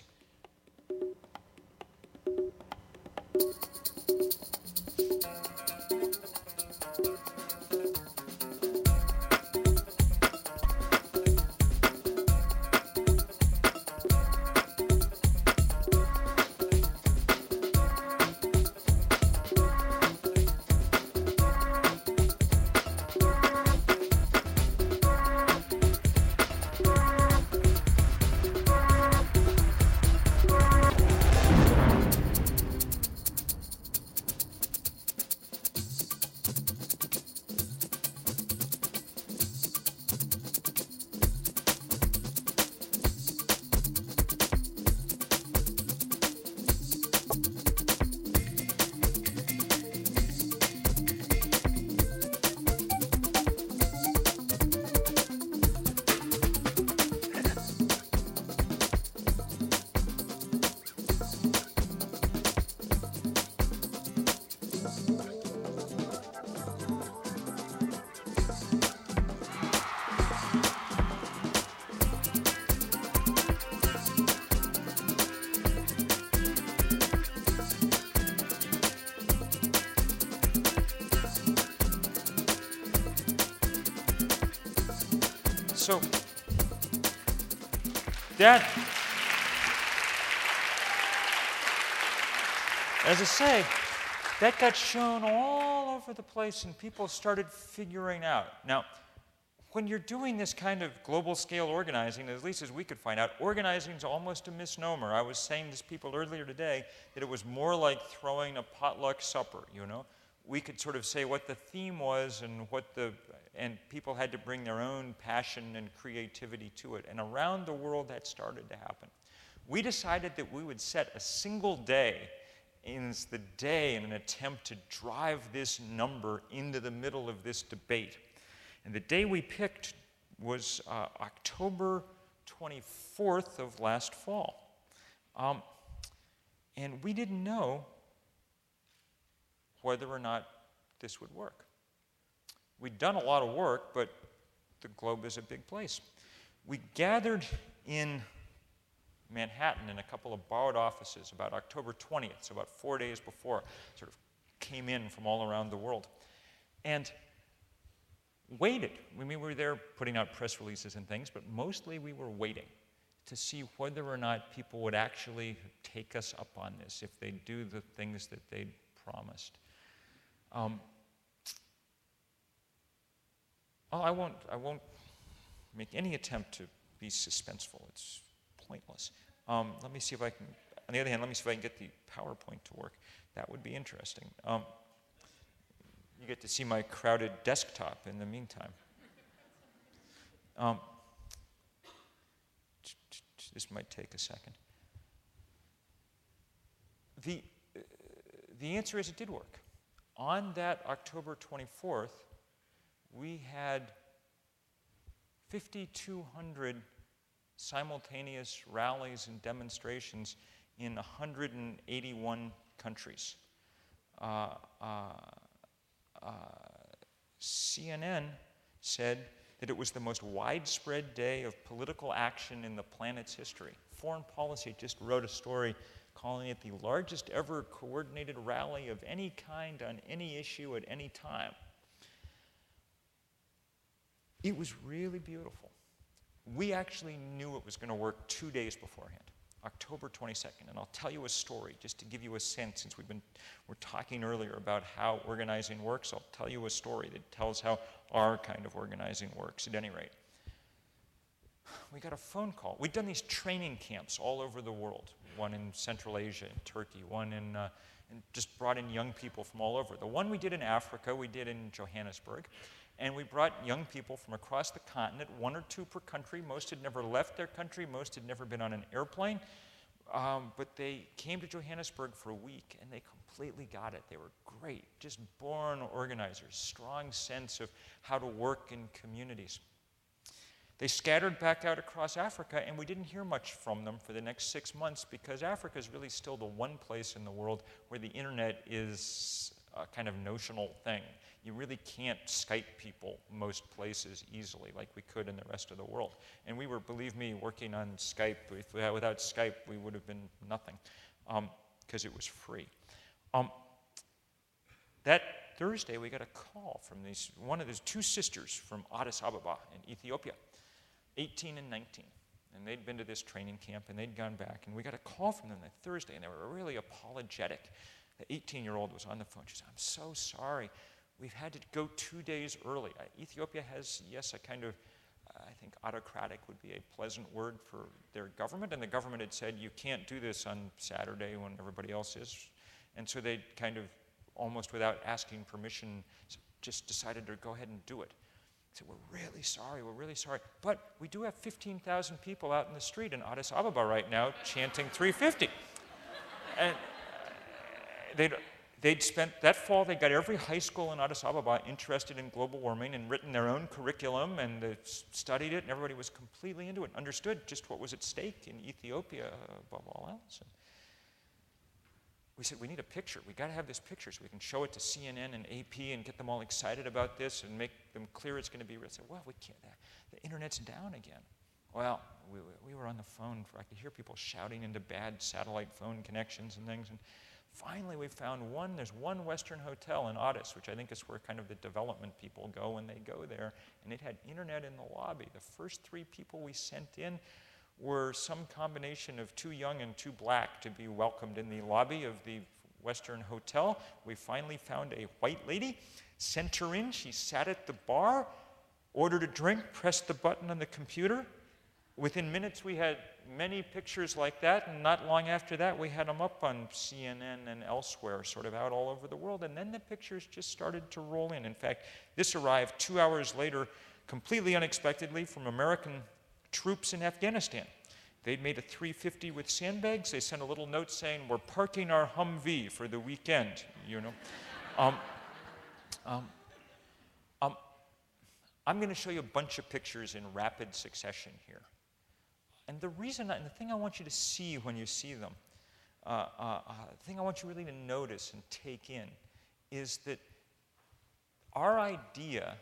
So that, as I say, that got shown all over the place, and people started figuring out. Now, when you're doing this kind of global scale organizing, at least as we could find out, organizing is almost a misnomer. I was saying to people earlier today that it was more like throwing a potluck supper, you know? We could sort of say what the theme was and what the, and people had to bring their own passion and creativity to it. And around the world that started to happen. We decided that we would set a single day as the day in an attempt to drive this number into the middle of this debate. And the day we picked was uh, October twenty-fourth of last fall. Um, and we didn't know whether or not this would work. We'd done a lot of work, but the globe is a big place. We gathered in Manhattan in a couple of borrowed offices about October twentieth, so about four days before, sort of came in from all around the world, and waited. I mean, we were there putting out press releases and things, but mostly we were waiting to see whether or not people would actually take us up on this, if they'd do the things that they'd promised. Um, oh, I won't, I won't make any attempt to be suspenseful. It's pointless. Um, let me see if I can, on the other hand, let me see if I can get the PowerPoint to work. That would be interesting. Um, you get to see my crowded desktop in the meantime. Um, this might take a second. The, uh, the answer is it did work. On that October twenty-fourth, we had fifty-two hundred simultaneous rallies and demonstrations in one hundred eighty-one countries. Uh, uh, uh, C N N said that it was the most widespread day of political action in the planet's history. Foreign Policy just wrote a story calling it the largest ever coordinated rally of any kind on any issue at any time. It was really beautiful. We actually knew it was going to work two days beforehand, October twenty-second. And I'll tell you a story just to give you a sense, since we've been we're talking earlier about how organizing works. I'll tell you a story that tells how our kind of organizing works, at any rate. We got a phone call. We'd done these training camps all over the world, one in Central Asia, in Turkey, one in, uh, and just brought in young people from all over. The one we did in Africa, we did in Johannesburg. And we brought young people from across the continent, one or two per country. Most had never left their country. Most had never been on an airplane. Um, but they came to Johannesburg for a week, and they completely got it. They were great, just born organizers, strong sense of how to work in communities. They scattered back out across Africa, and we didn't hear much from them for the next six months because Africa is really still the one place in the world where the internet is a kind of notional thing. You really can't Skype people most places easily like we could in the rest of the world. And we were, believe me, working on Skype. If we had, without Skype, we would have been nothing because um, it was free. Um, that Thursday, we got a call from these, one of these two sisters from Addis Ababa in Ethiopia, eighteen and nineteen. And they'd been to this training camp, and they'd gone back. And we got a call from them that Thursday, and they were really apologetic. The eighteen-year-old was on the phone. She said, I'm so sorry. We've had to go two days early. Uh, Ethiopia has, yes, a kind of, uh, I think autocratic would be a pleasant word for their government, and the government had said, you can't do this on Saturday when everybody else is. And so they kind of, almost without asking permission, just decided to go ahead and do it. I said, we're really sorry, we're really sorry. But we do have fifteen thousand people out in the street in Addis Ababa right now chanting three fifty. And they'd, they'd spent, that fall, they got every high school in Addis Ababa interested in global warming and written their own curriculum, and they studied it, and everybody was completely into it, understood just what was at stake in Ethiopia above all else. And we said, we need a picture. We got to have this picture so we can show it to C N N and A P and get them all excited about this and make them clear it's going to be real. I said, well, we can't. The internet's down again. Well, we, we were on the phone. For, I could hear people shouting into bad satellite phone connections and things. And finally, we found one. There's one Western hotel in Addis, which I think is where kind of the development people go when they go there. And it had internet in the lobby. The first three people we sent in were some combination of too young and too black to be welcomed in the lobby of the Western Hotel. We finally found a white lady, sent her in. She sat at the bar, ordered a drink, pressed the button on the computer. Within minutes, we had many pictures like that, and not long after that, we had them up on C N N and elsewhere, sort of out all over the world. And then the pictures just started to roll in. In fact, this arrived two hours later, completely unexpectedly, from American troops in Afghanistan. They'd made a three fifty with sandbags. They sent a little note saying, we're parking our Humvee for the weekend, you know. um, um, um, I'm going to show you a bunch of pictures in rapid succession here. And the reason, and the thing I want you to see when you see them, uh, uh, uh, the thing I want you really to notice and take in is that our idea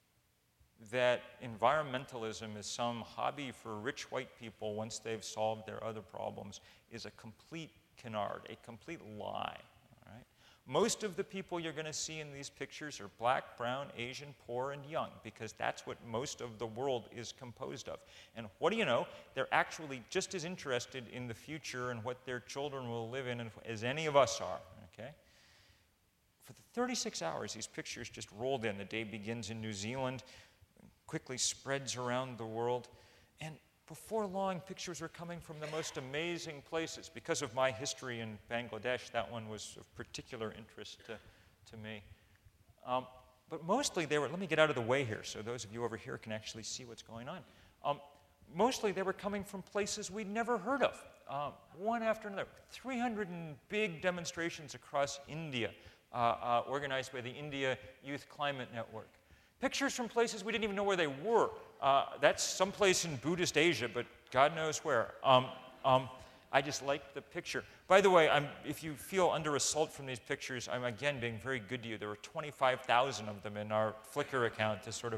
that environmentalism is some hobby for rich white people once they've solved their other problems is a complete canard, a complete lie. All right? Most of the people you're going to see in these pictures are black, brown, Asian, poor, and young, because that's what most of the world is composed of. And what do you know? They're actually just as interested in the future and what their children will live in as any of us are. Okay? For the thirty-six hours, these pictures just rolled in. The day begins in New Zealand, quickly spreads around the world. And before long, pictures were coming from the most amazing places. Because of my history in Bangladesh, that one was of particular interest to, to me. Um, but mostly they were, let me get out of the way here so those of you over here can actually see what's going on. Um, mostly they were coming from places we'd never heard of, um, one after another. three hundred big demonstrations across India, uh, uh, organized by the India Youth Climate Network. Pictures from places we didn't even know where they were. Uh, that's someplace in Buddhist Asia, but God knows where. Um, um, I just liked the picture. By the way, I'm, if you feel under assault from these pictures, I'm again being very good to you. There were twenty-five thousand of them in our Flickr account to sort of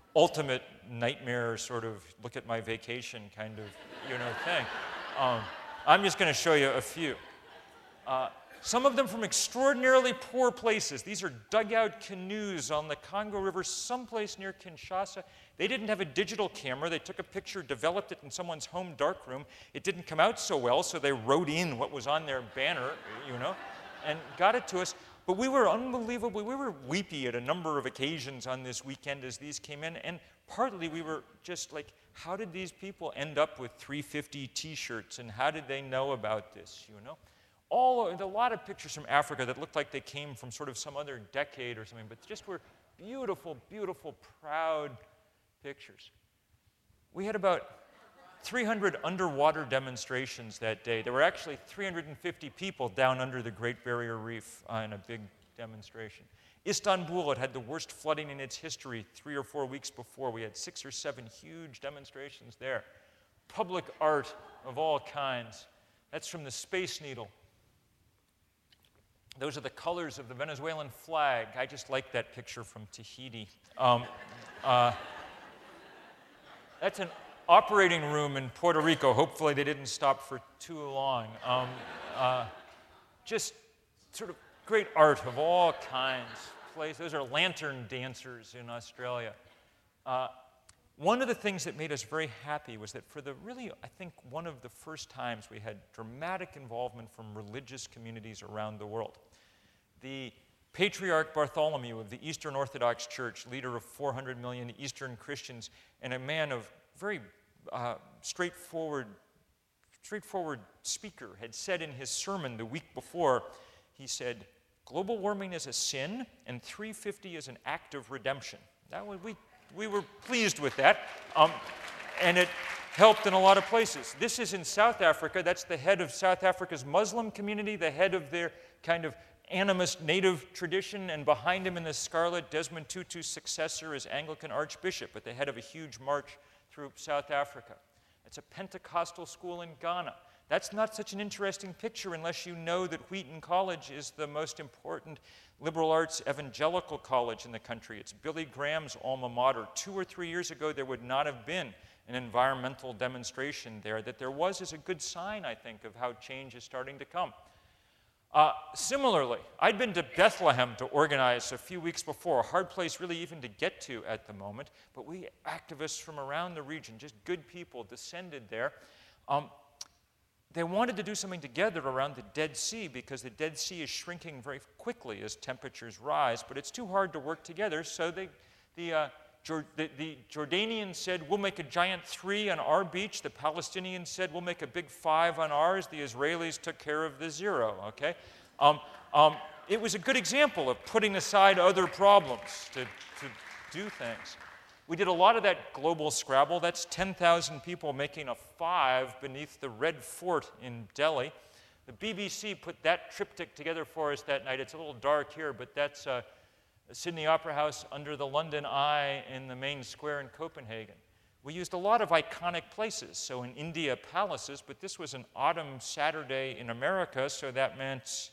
ultimate nightmare sort of look at my vacation kind of, you know, thing. Um, I'm just going to show you a few. Uh, some of them from extraordinarily poor places. These are dugout canoes on the Congo River, someplace near Kinshasa. They didn't have a digital camera. They took a picture, developed it in someone's home darkroom. It didn't come out so well, so they wrote in what was on their banner, you know, and got it to us. But we were unbelievably, we were weepy at a number of occasions on this weekend as these came in, and partly we were just like, how did these people end up with three fifty t-shirts, and how did they know about this, you know? All a lot of pictures from Africa that looked like they came from sort of some other decade or something, but just were beautiful, beautiful, proud pictures. We had about three hundred underwater demonstrations that day. There were actually three hundred fifty people down under the Great Barrier Reef uh, in a big demonstration. Istanbul had had the worst flooding in its history three or four weeks before. We had six or seven huge demonstrations there. Public art of all kinds. That's from the Space Needle. Those are the colors of the Venezuelan flag. I just like that picture from Tahiti. Um, uh, that's an operating room in Puerto Rico. Hopefully they didn't stop for too long. Um, uh, just sort of great art of all kinds. Place. Those are lantern dancers in Australia. Uh, one of the things that made us very happy was that for the really, I think, one of the first times we had dramatic involvement from religious communities around the world. The Patriarch Bartholomew of the Eastern Orthodox Church, leader of four hundred million Eastern Christians, and a man of very uh, straightforward, straightforward speaker, had said in his sermon the week before, he said, global warming is a sin, and three fifty is an act of redemption. That was, we, we were pleased with that, um, and it helped in a lot of places. This is in South Africa. That's the head of South Africa's Muslim community, the head of their kind of animist native tradition, and behind him in the scarlet, Desmond Tutu's successor is Anglican Archbishop at the head of a huge march through South Africa. It's a Pentecostal school in Ghana. That's not such an interesting picture unless you know that Wheaton College is the most important liberal arts evangelical college in the country. It's Billy Graham's alma mater. Two or three years ago, there would not have been an environmental demonstration there. That there was is a good sign, I think, of how change is starting to come. Uh, similarly, I'd been to Bethlehem to organize a few weeks before, a hard place really even to get to at the moment, but we activists from around the region, just good people, descended there. Um, They wanted to do something together around the Dead Sea because the Dead Sea is shrinking very quickly as temperatures rise, but it's too hard to work together, so they, the, uh, Jor- the, the Jordanians said, we'll make a giant three on our beach. The Palestinians said, we'll make a big five on ours. The Israelis took care of the zero, okay? Um, um, it was a good example of putting aside other problems to, to do things. We did a lot of that global Scrabble. That's ten thousand people making a five beneath the Red Fort in Delhi. The B B C put that triptych together for us that night. It's a little dark here, but that's uh, Sydney Opera House under the London Eye in the main square in Copenhagen. We used a lot of iconic places. So in India, palaces, but this was an autumn Saturday in America, so that meant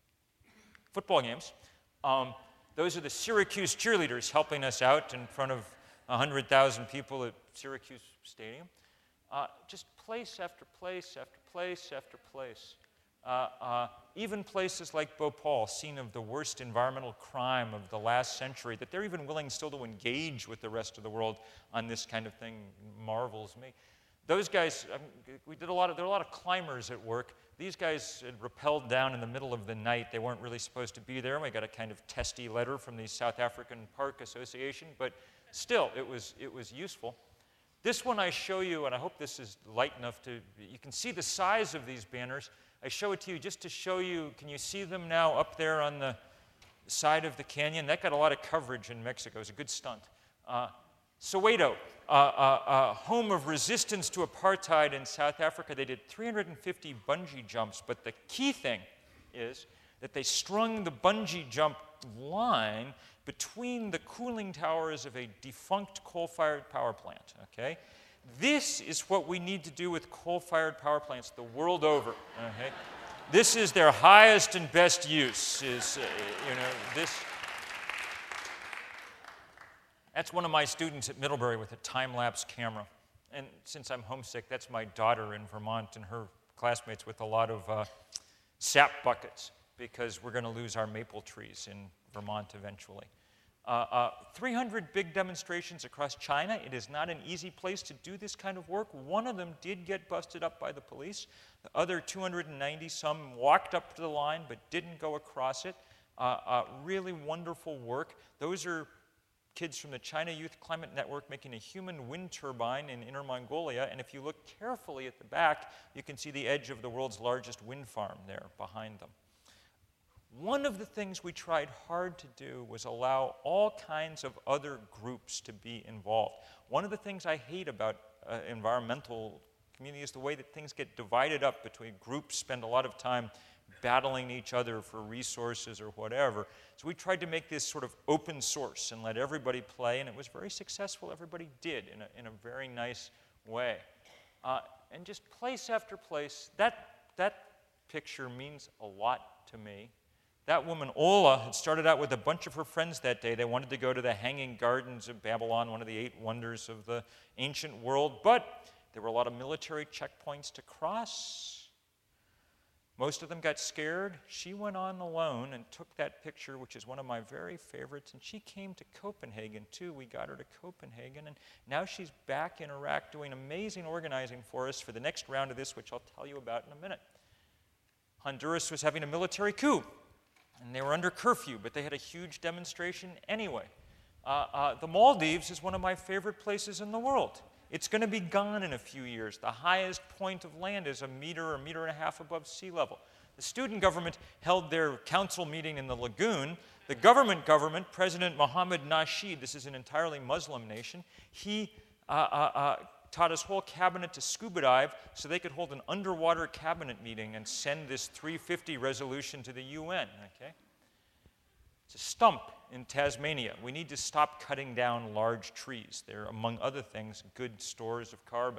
football games. Um, those are the Syracuse cheerleaders helping us out in front of one hundred thousand people at Syracuse Stadium. Uh, just place after place after place after place. Uh, uh, even places like Bhopal, scene of the worst environmental crime of the last century, that they're even willing still to engage with the rest of the world on this kind of thing marvels me. Those guys, um, we did a lot of, there were a lot of climbers at work. These guys had rappelled down in the middle of the night. They weren't really supposed to be there, and we got a kind of testy letter from the South African Park Association, but still, it was, it was useful. This one I show you, and I hope this is light enough to, you can see the size of these banners. I show it to you just to show you, can you see them now up there on the side of the canyon? That got a lot of coverage in Mexico. It was a good stunt. Uh, Soweto, uh, uh, uh, home of resistance to apartheid in South Africa. They did three hundred fifty bungee jumps, but the key thing is that they strung the bungee jump line between the cooling towers of a defunct coal-fired power plant, okay? This is what we need to do with coal-fired power plants the world over, okay? This is their highest and best use, is, uh, you know, this. That's one of my students at Middlebury with a time-lapse camera. And since I'm homesick, that's my daughter in Vermont and her classmates with a lot of uh, sap buckets, because we're going to lose our maple trees in Vermont eventually. Uh, uh, three hundred big demonstrations across China. It is not an easy place to do this kind of work. One of them did get busted up by the police. The other two hundred ninety some walked up to the line but didn't go across it. Uh, uh, really wonderful work. Those are kids from the China Youth Climate Network making a human wind turbine in Inner Mongolia. And if you look carefully at the back, you can see the edge of the world's largest wind farm there behind them. One of the things we tried hard to do was allow all kinds of other groups to be involved. One of the things I hate about uh, environmental community is the way that things get divided up between groups, spend a lot of time battling each other for resources or whatever. So we tried to make this sort of open source and let everybody play, and it was very successful. Everybody did in a, in a very nice way. Uh, and just place after place, that, that picture means a lot to me. That woman, Ola, had started out with a bunch of her friends that day. They wanted to go to the Hanging Gardens of Babylon, one of the eight wonders of the ancient world, but there were a lot of military checkpoints to cross. Most of them got scared. She went on alone and took that picture, which is one of my very favorites, and she came to Copenhagen, too. We got her to Copenhagen, and now she's back in Iraq doing amazing organizing for us for the next round of this, which I'll tell you about in a minute. Honduras was having a military coup, and they were under curfew, but they had a huge demonstration anyway. Uh, uh, the Maldives is one of my favorite places in the world. It's going to be gone in a few years. The highest point of land is a meter or a meter and a half above sea level. The student government held their council meeting in the lagoon. The government government, President Mohammed Nasheed, this is an entirely Muslim nation, he uh, uh, uh, taught his whole cabinet to scuba dive so they could hold an underwater cabinet meeting and send this three fifty resolution to the U N. Okay? It's a stump in Tasmania. We need to stop cutting down large trees. They're, among other things, good stores of carbon.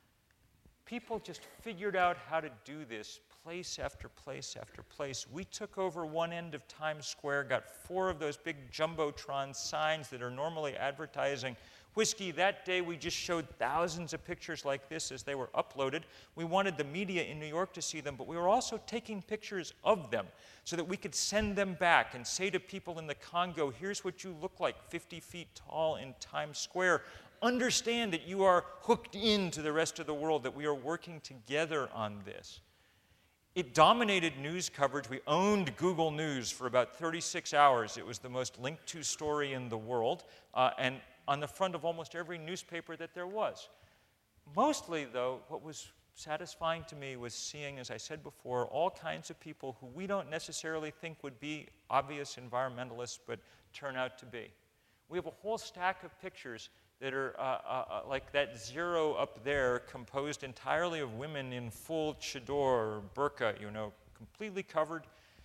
People just figured out how to do this place after place after place. We took over one end of Times Square, got four of those big Jumbotron signs that are normally advertising whiskey. That day, we just showed thousands of pictures like this as they were uploaded. We wanted the media in New York to see them, but we were also taking pictures of them so that we could send them back and say to people in the Congo, here's what you look like fifty feet tall in Times Square. Understand that you are hooked into the rest of the world, that we are working together on this. It dominated news coverage. We owned Google News for about thirty-six hours. It was the most linked to story in the world, uh, and on the front of almost every newspaper that there was. Mostly, though, what was satisfying to me was seeing, as I said before, all kinds of people who we don't necessarily think would be obvious environmentalists, but turn out to be. We have a whole stack of pictures that are uh, uh, uh, like that zero up there, composed entirely of women in full chador or burqa, you know, completely covered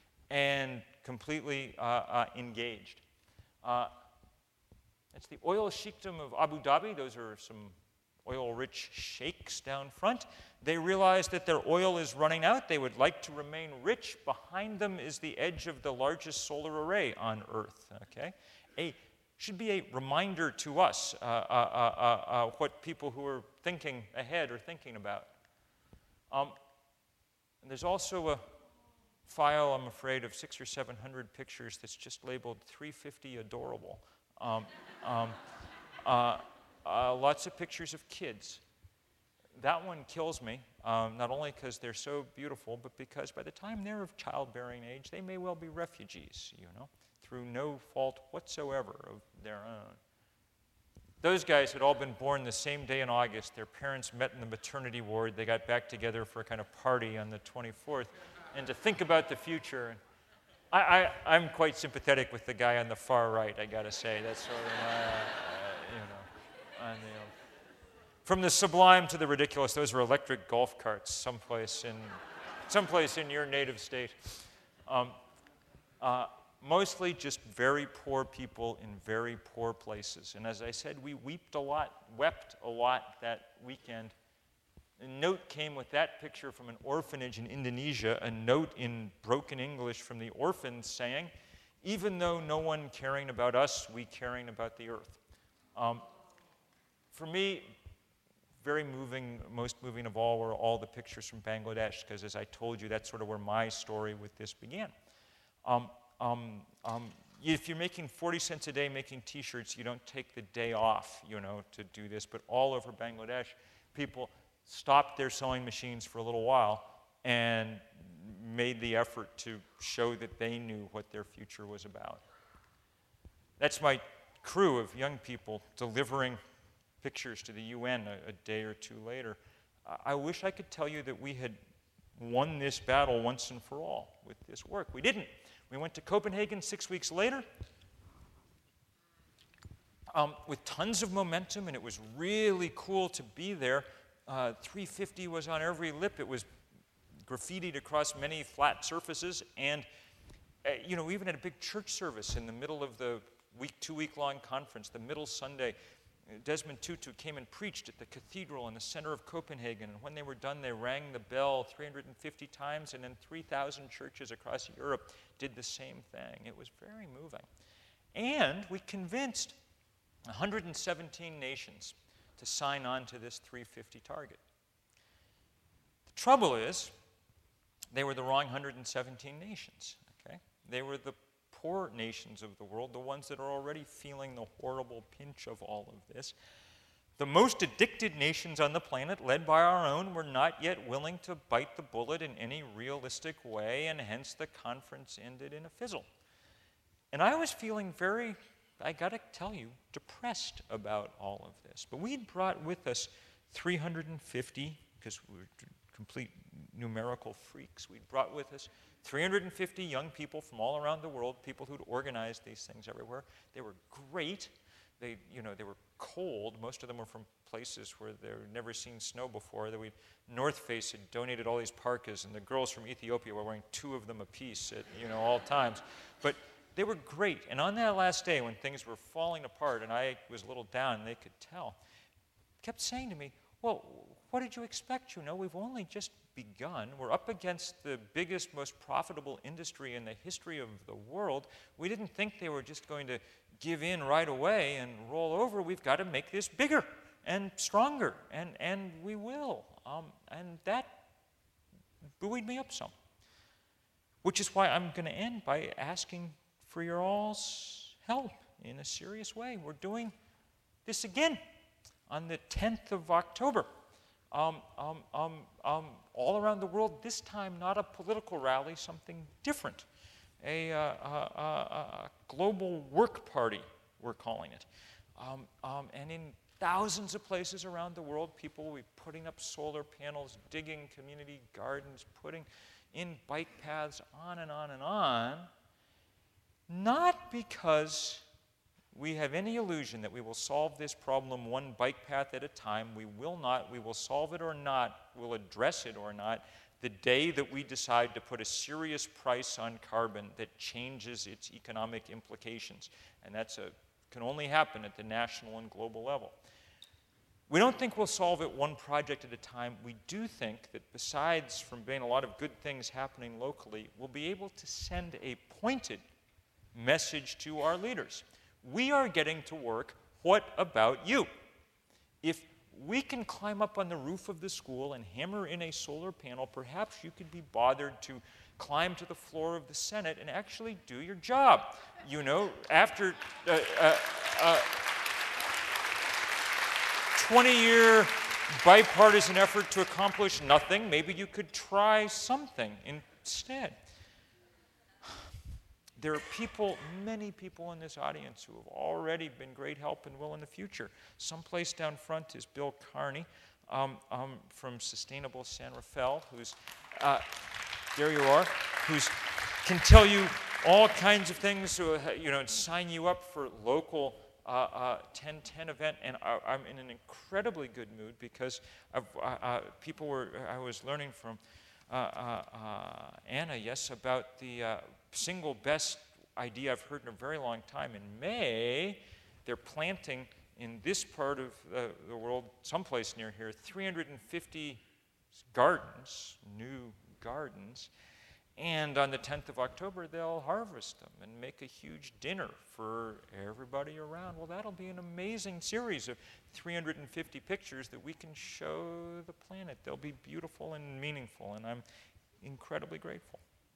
and completely uh, uh, engaged. Uh, It's the oil sheikdom of Abu Dhabi. Those are some oil-rich sheikhs down front. They realize that their oil is running out. They would like to remain rich. Behind them is the edge of the largest solar array on Earth. Okay, a should be a reminder to us uh, uh, uh, uh, what people who are thinking ahead are thinking about. Um, and there's also a file, I'm afraid, of six or seven hundred pictures that's just labeled three fifty adorable. Um, um, uh, uh, lots of pictures of kids. That one kills me, um, not only because they're so beautiful, but because by the time they're of childbearing age, they may well be refugees, you know, through no fault whatsoever of their own. Those guys had all been born the same day in August. Their parents met in the maternity ward. They got back together for a kind of party on the twenty-fourth, and to think about the future. I, I, I'm quite sympathetic with the guy on the far right, I gotta say. That's sort of, uh, uh, you know, on the, uh, from the sublime to the ridiculous. Those are electric golf carts someplace in, someplace in your native state. Um, uh, mostly just very poor people in very poor places. And as I said, we wept a lot, wept a lot that weekend. A note came with that picture from an orphanage in Indonesia, a note in broken English from the orphans saying, even though no one caring about us, we caring about the earth. Um, for me, very moving, most moving of all were all the pictures from Bangladesh, because as I told you, that's sort of where my story with this began. Um, um, um, if you're making forty cents a day making t-shirts, you don't take the day off, you know, to do this, but all over Bangladesh, people stopped their sewing machines for a little while and made the effort to show that they knew what their future was about. That's my crew of young people delivering pictures to the U N a, a day or two later. I wish I could tell you that we had won this battle once and for all with this work. We didn't. We went to Copenhagen six weeks later um, with tons of momentum, and it was really cool to be there. Uh, three fifty was on every lip. It was graffitied across many flat surfaces, and uh, you know, even at a big church service in the middle of the week, two-week-long conference, the middle Sunday, Desmond Tutu came and preached at the cathedral in the center of Copenhagen, and when they were done, they rang the bell three hundred fifty times, and then three thousand churches across Europe did the same thing. It was very moving. And we convinced one hundred seventeen nations to sign on to this three fifty target. The trouble is, they were the wrong one hundred seventeen nations, okay? They were the poor nations of the world, the ones that are already feeling the horrible pinch of all of this. The most addicted nations on the planet, led by our own, were not yet willing to bite the bullet in any realistic way, and hence the conference ended in a fizzle. And I was feeling very, I gotta tell you, depressed about all of this. But we'd brought with us three hundred fifty, because we were complete numerical freaks, we'd brought with us three hundred fifty young people from all around the world, people who'd organized these things everywhere. They were great. They, you know, they were cold. Most of them were from places where they'd never seen snow before. That we, North Face had donated all these parkas, and the girls from Ethiopia were wearing two of them apiece at, you know, all times. But they were great. And on that last day, when things were falling apart, and I was a little down, and they could tell, kept saying to me, well, what did you expect? You know, we've only just begun. We're up against the biggest, most profitable industry in the history of the world. We didn't think they were just going to give in right away and roll over. We've got to make this bigger and stronger, and, and we will. Um, and that buoyed me up some. Which is why I'm going to end by asking for your all's help in a serious way. We're doing this again on the tenth of October. Um, um, um, um, all around the world, this time not a political rally, something different. A, uh, uh, uh, uh, global work party, we're calling it. Um, um, and in thousands of places around the world, people will be putting up solar panels, digging community gardens, putting in bike paths, on and on and on. Not because we have any illusion that we will solve this problem one bike path at a time. We will not. We will solve it or not. We'll address it or not the day that we decide to put a serious price on carbon that changes its economic implications. And that's a, can only happen at the national and global level. We don't think we'll solve it one project at a time. We do think that besides from being a lot of good things happening locally, we'll be able to send a pointed message to our leaders. We are getting to work. What about you? If we can climb up on the roof of the school and hammer in a solar panel, perhaps you could be bothered to climb to the floor of the Senate and actually do your job. You know, after uh, uh, uh, twenty-year bipartisan effort to accomplish nothing, maybe you could try something instead. There are people, many people in this audience who have already been great help and will in the future. Someplace down front is Bill Carney um, um, from Sustainable San Rafael, who's, uh, there you are, who's can tell you all kinds of things, uh, you know, and sign you up for local uh, uh, ten ten event. And I, I'm in an incredibly good mood because I've, uh, uh, people were, I was learning from uh, uh, uh, Anna, yes, about the uh, single best idea I've heard in a very long time. In May, they're planting in this part of uh, the world, someplace near here, three hundred fifty gardens, new gardens, And on the tenth of October, they'll harvest them and make a huge dinner for everybody around. Well, that'll be an amazing series of three hundred fifty pictures that we can show the planet. They'll be beautiful and meaningful, and I'm incredibly grateful.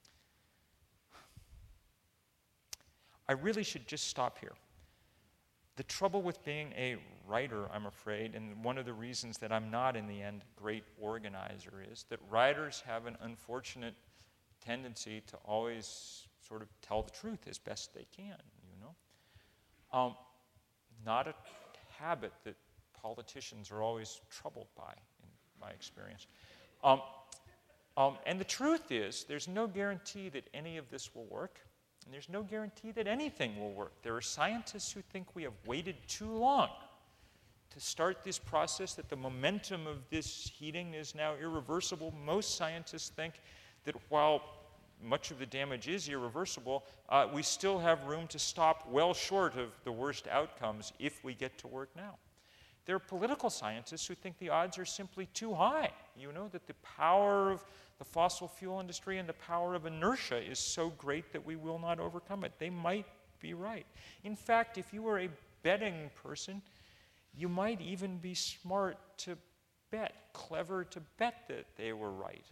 I really should just stop here. The trouble with being a writer, I'm afraid, and one of the reasons that I'm not, in the end, a great organizer, is that writers have an unfortunate tendency to always sort of tell the truth as best they can, you know? Um, not a habit that politicians are always troubled by, in my experience. Um, um, and the truth is, there's no guarantee that any of this will work. And there's no guarantee that anything will work. There are scientists who think we have waited too long to start this process, that the momentum of this heating is now irreversible. Most scientists think that while much of the damage is irreversible, uh, we still have room to stop well short of the worst outcomes if we get to work now. There are political scientists who think the odds are simply too high, you know, that the power of the fossil fuel industry and the power of inertia is so great that we will not overcome it. They might be right. In fact, if you were a betting person, you might even be smart to bet, clever to bet that they were right.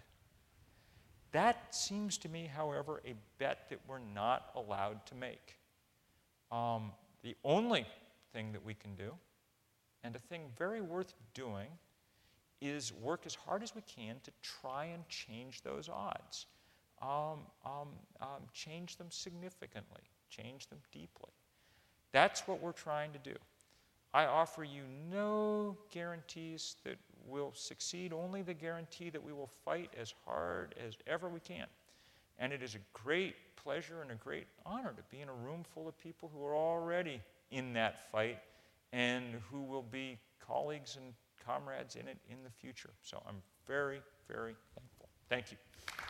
That seems to me, however, a bet that we're not allowed to make. Um, the only thing that we can do, and a thing very worth doing, is work as hard as we can to try and change those odds. Um, um, um, change them significantly, change them deeply. That's what we're trying to do. I offer you no guarantees that we'll succeed, only the guarantee that we will fight as hard as ever we can. And it is a great pleasure and a great honor to be in a room full of people who are already in that fight and who will be colleagues and comrades in it in the future. So I'm very, very thankful. Thank you.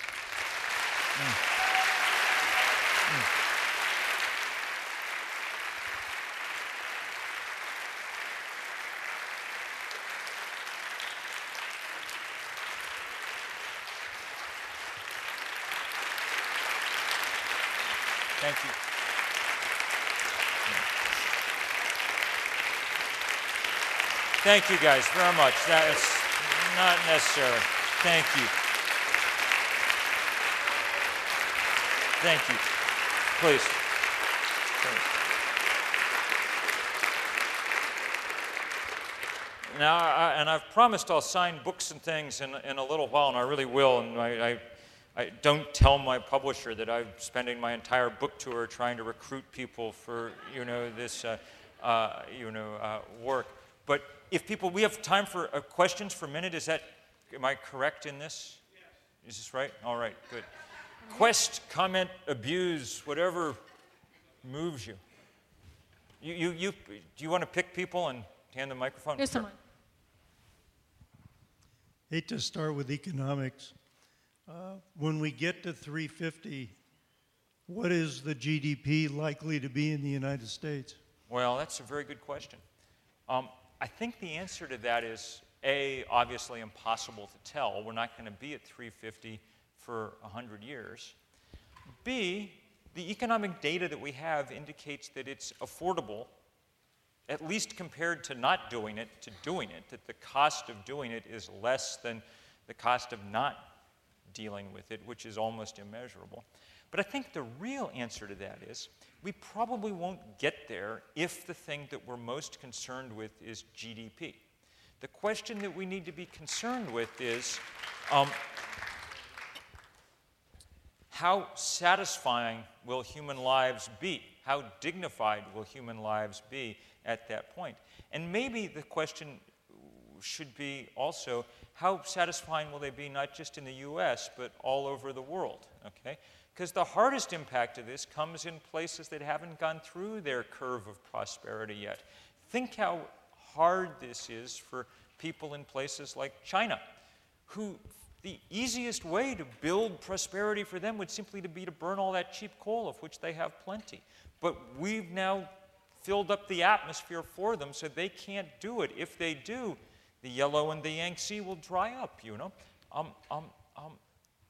Mm. Mm. Thank you. Thank you guys very much. That is not necessary. Thank you. Thank you. Please. Please. Now, I, and I've promised I'll sign books and things in, in a little while, and I really will. And I, I, I don't tell my publisher that I'm spending my entire book tour trying to recruit people for, you know, this, uh, uh, you know, uh, work. But if people, we have time for uh, questions for a minute. Is that, am I correct in this? Yes. Is this right? All right, good. Quest, comment, abuse, whatever moves you. You, you, you, do you want to pick people and hand the microphone? Here's someone. Hate to start with economics. Uh, when we get to three fifty, what is the G D P likely to be in the United States? Well, that's a very good question. Um, I think the answer to that is, A, obviously impossible to tell. We're not going to be at three fifty for one hundred years. B, the economic data that we have indicates that it's affordable, at least compared to not doing it, to doing it, that the cost of doing it is less than the cost of not dealing with it, which is almost immeasurable. But I think the real answer to that is, we probably won't get there if the thing that we're most concerned with is G D P. The question that we need to be concerned with is, um, how satisfying will human lives be? How dignified will human lives be at that point? And maybe the question should be also, how satisfying will they be not just in the U S, but all over the world, okay? Because the hardest impact of this comes in places that haven't gone through their curve of prosperity yet. Think how hard this is for people in places like China, who the easiest way to build prosperity for them would simply to be to burn all that cheap coal, of which they have plenty. But we've now filled up the atmosphere for them, so they can't do it. If they do, the Yellow and the Yangtze will dry up, you know. Um, um, um,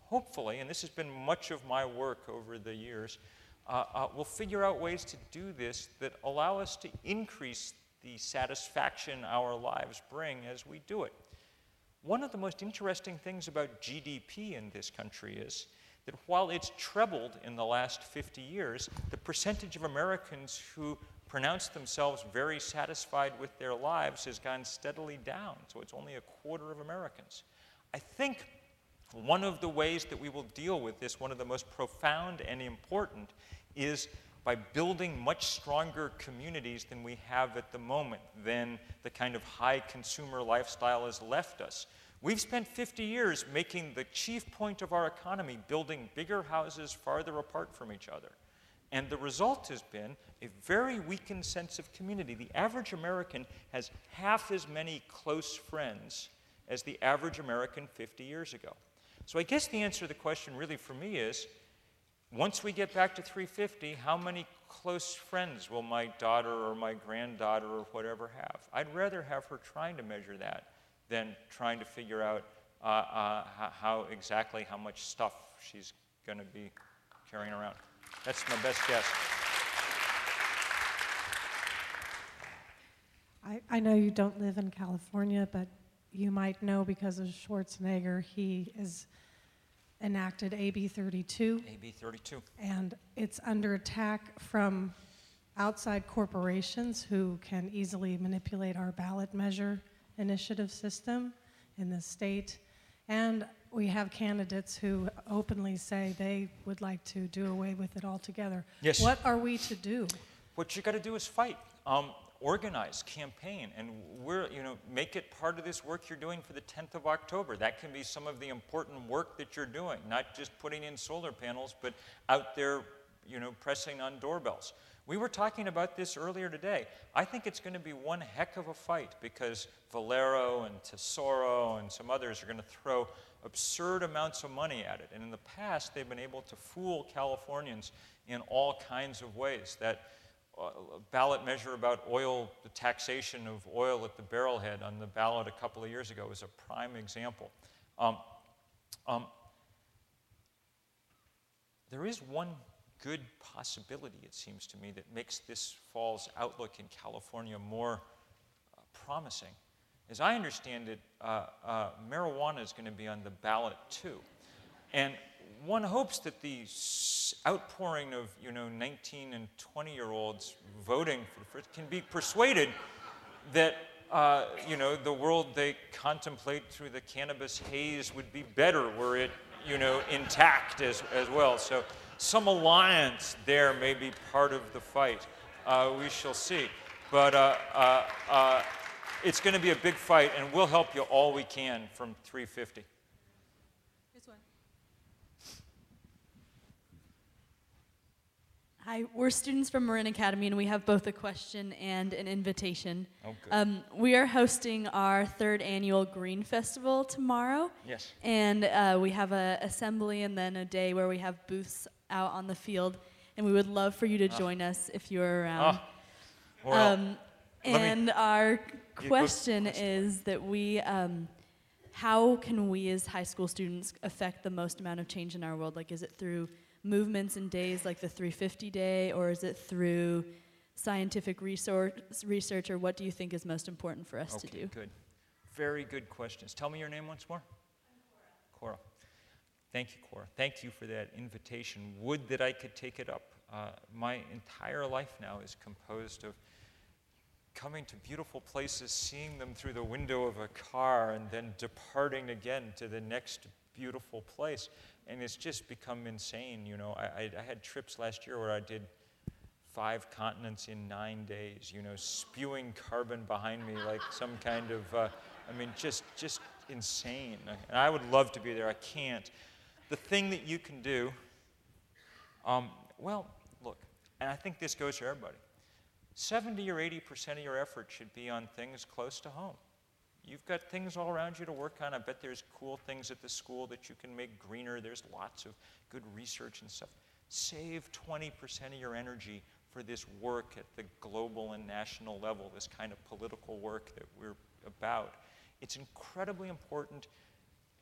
hopefully, and this has been much of my work over the years, uh, uh, we'll figure out ways to do this that allow us to increase the satisfaction our lives bring as we do it. One of the most interesting things about G D P in this country is that while it's trebled in the last fifty years, the percentage of Americans who pronounce themselves very satisfied with their lives has gone steadily down. So it's only a quarter of Americans. I think one of the ways that we will deal with this, one of the most profound and important, is by building much stronger communities than we have at the moment, than the kind of high consumer lifestyle has left us. We've spent fifty years making the chief point of our economy building bigger houses farther apart from each other. And the result has been a very weakened sense of community. The average American has half as many close friends as the average American fifty years ago. So I guess the answer to the question really for me is, once we get back to three fifty, how many close friends will my daughter or my granddaughter or whatever have? I'd rather have her trying to measure that than trying to figure out uh, uh, how exactly how much stuff she's going to be carrying around. That's my best guess. I, I know you don't live in California, but you might know because of Schwarzenegger, he is enacted A B thirty-two. A B thirty-two. And it's under attack from outside corporations who can easily manipulate our ballot measure initiative system in the state. And we have candidates who openly say they would like to do away with it altogether. Yes. What are we to do? What you got to do is fight. Um, organize, campaign, and we're, you know, make it part of this work you're doing for the tenth of October. That can be some of the important work that you're doing, not just putting in solar panels, but out there, you know, pressing on doorbells. We were talking about this earlier today. I think it's going to be one heck of a fight because Valero and Tesoro and some others are going to throw absurd amounts of money at it. And in the past, they've been able to fool Californians in all kinds of ways. That uh, ballot measure about oil, the taxation of oil at the barrelhead on the ballot a couple of years ago is a prime example. Um, um, there is one good possibility, it seems to me, that makes this fall's outlook in California more uh, promising. As I understand it, uh, uh, marijuana is going to be on the ballot too. And one hopes that the outpouring of, you know, nineteen and twenty-year-olds voting for it can be persuaded that, uh, you know, the world they contemplate through the cannabis haze would be better were it, you know, intact as, as well. So some alliance there may be part of the fight. Uh, we shall see. But uh, uh, uh, it's going to be a big fight, and we'll help you all we can from three fifty. This one. Hi, we're students from Marin Academy, and we have both a question and an invitation. Oh, good. Um, we are hosting our third annual Green Festival tomorrow. Yes. And uh, we have an assembly and then a day where we have booths out on the field, and we would love for you to join uh. us if you're around. Uh. Well, um, and our question is that we, um, how can we as high school students affect the most amount of change in our world? Like, is it through movements and days like the three fifty day, or is it through scientific research, research, or what do you think is most important for us okay, to do? Good. Very good questions. Tell me your name once more. Cora. Cora. Thank you, Cora. Thank you for that invitation. Would that I could take it up. Uh, my entire life now is composed of coming to beautiful places, seeing them through the window of a car, and then departing again to the next beautiful place. And it's just become insane. You know, I, I, I had trips last year where I did five continents in nine days, you know, spewing carbon behind me like some kind of, uh, I mean, just, just insane. And I would love to be there. I can't. The thing that you can do, um, well, look, and I think this goes for everybody. seventy or eighty percent of your effort should be on things close to home. You've got things all around you to work on. I bet there's cool things at the school that you can make greener. There's lots of good research and stuff. Save twenty percent of your energy for this work at the global and national level, this kind of political work that we're about. It's incredibly important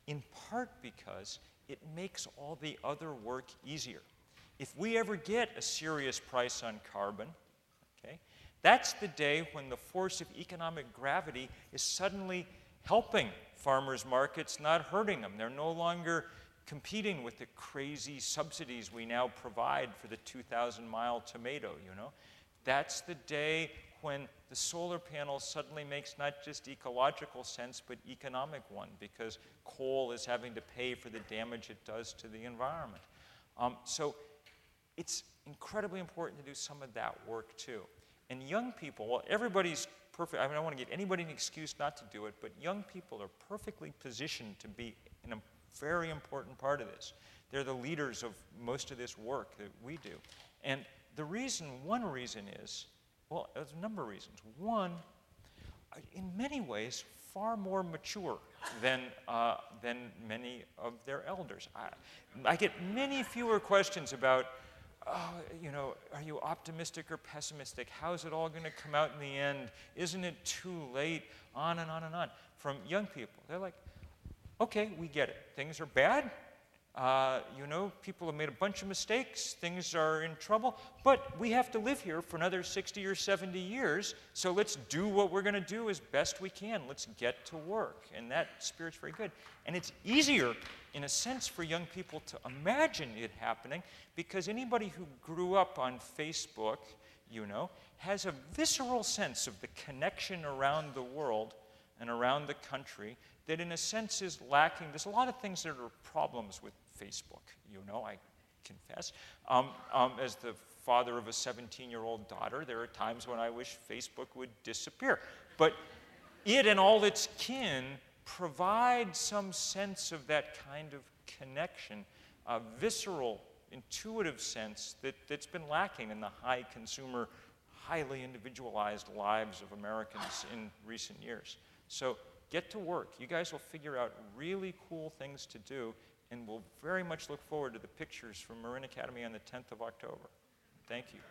in part because it makes all the other work easier. If we ever get a serious price on carbon, okay, that's the day when the force of economic gravity is suddenly helping farmers' markets, not hurting them. They're no longer competing with the crazy subsidies we now provide for the two thousand mile tomato, you know. That's the day when the solar panel suddenly makes not just ecological sense, but economic one, because coal is having to pay for the damage it does to the environment. Um, so it's incredibly important to do some of that work too. And young people, well, everybody's perfect. I mean, I don't want to give anybody an excuse not to do it, but young people are perfectly positioned to be in a very important part of this. They're the leaders of most of this work that we do. And the reason, one reason is, well, there's a number of reasons. One, in many ways, far more mature than, uh, than many of their elders. I, I get many fewer questions about, oh, you know, are you optimistic or pessimistic? How's it all going to come out in the end? Isn't it too late? On and on and on. From young people, they're like, okay, we get it. Things are bad. Uh, you know, people have made a bunch of mistakes. Things are in trouble. But we have to live here for another sixty or seventy years. So let's do what we're going to do as best we can. Let's get to work. And that spirit's very good. And it's easier, in a sense, for young people to imagine it happening, because anybody who grew up on Facebook, you know, has a visceral sense of the connection around the world and around the country that in a sense is lacking. There's a lot of things that are problems with Facebook, you know, I confess. Um, um, as the father of a seventeen-year-old daughter, there are times when I wish Facebook would disappear. But it and all its kin provide some sense of that kind of connection, a visceral, intuitive sense that, that's been lacking in the high consumer, highly individualized lives of Americans in recent years. So get to work. You guys will figure out really cool things to do, and we'll very much look forward to the pictures from Marin Academy on the tenth of October. Thank you.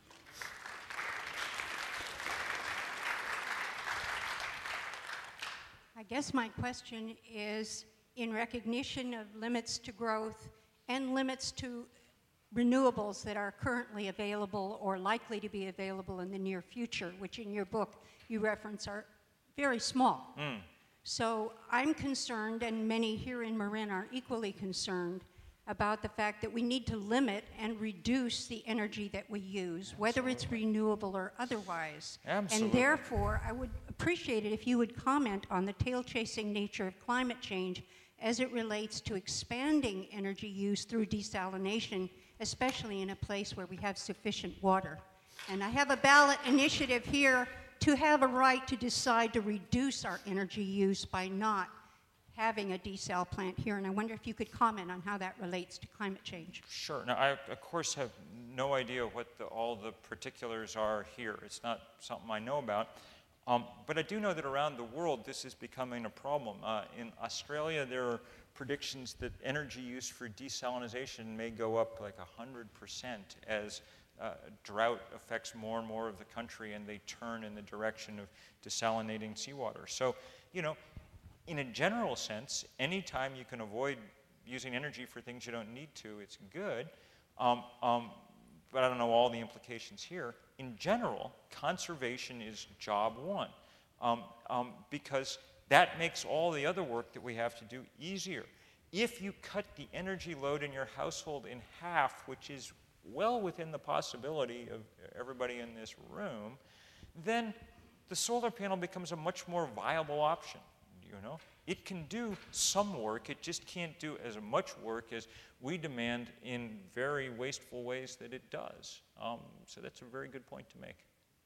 I guess my question is, in recognition of limits to growth and limits to renewables that are currently available or likely to be available in the near future, which in your book you reference are very small. Mm. So I'm concerned, and many here in Marin are equally concerned, about the fact that we need to limit and reduce the energy that we use, Absolutely. Whether it's renewable or otherwise. Absolutely. And therefore, I would appreciate it if you would comment on the tail-chasing nature of climate change as it relates to expanding energy use through desalination, especially in a place where we have sufficient water. And I have a ballot initiative here to have a right to decide to reduce our energy use by not having a desal plant here, and I wonder if you could comment on how that relates to climate change. Sure. Now, I, of course, have no idea what the, all the particulars are here. It's not something I know about. Um, but I do know that around the world, this is becoming a problem. Uh, in Australia, there are predictions that energy use for desalination may go up like one hundred percent as uh, drought affects more and more of the country, and they turn in the direction of desalinating seawater. So, you know, in a general sense, anytime you can avoid using energy for things you don't need to, it's good. Um, um, but I don't know all the implications here. In general, conservation is job one, um, um, because that makes all the other work that we have to do easier. If you cut the energy load in your household in half, which is well within the possibility of everybody in this room, then the solar panel becomes a much more viable option. You know, it can do some work, it just can't do as much work as we demand in very wasteful ways that it does. Um, so that's a very good point to make.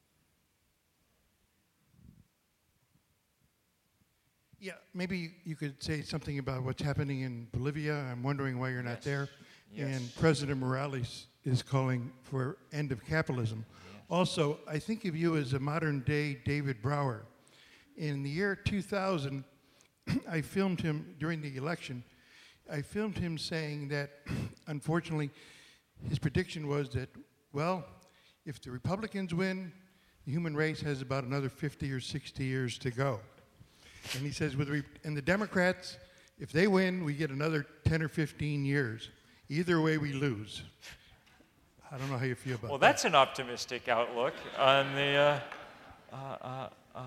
Yeah, maybe you could say something about what's happening in Bolivia. I'm wondering why you're not Yes. there. Yes. And President Morales is calling for end of capitalism. Yes. Also, I think of you as a modern-day David Brower. In the year two thousand, I filmed him during the election. I filmed him saying that, unfortunately, his prediction was that, well, if the Republicans win, the human race has about another fifty or sixty years to go. And he says, with re- and the Democrats, If they win, we get another ten or fifteen years. Either way, we lose. I don't know how you feel about that. Well, that's an optimistic outlook on the. Uh, uh, uh, uh,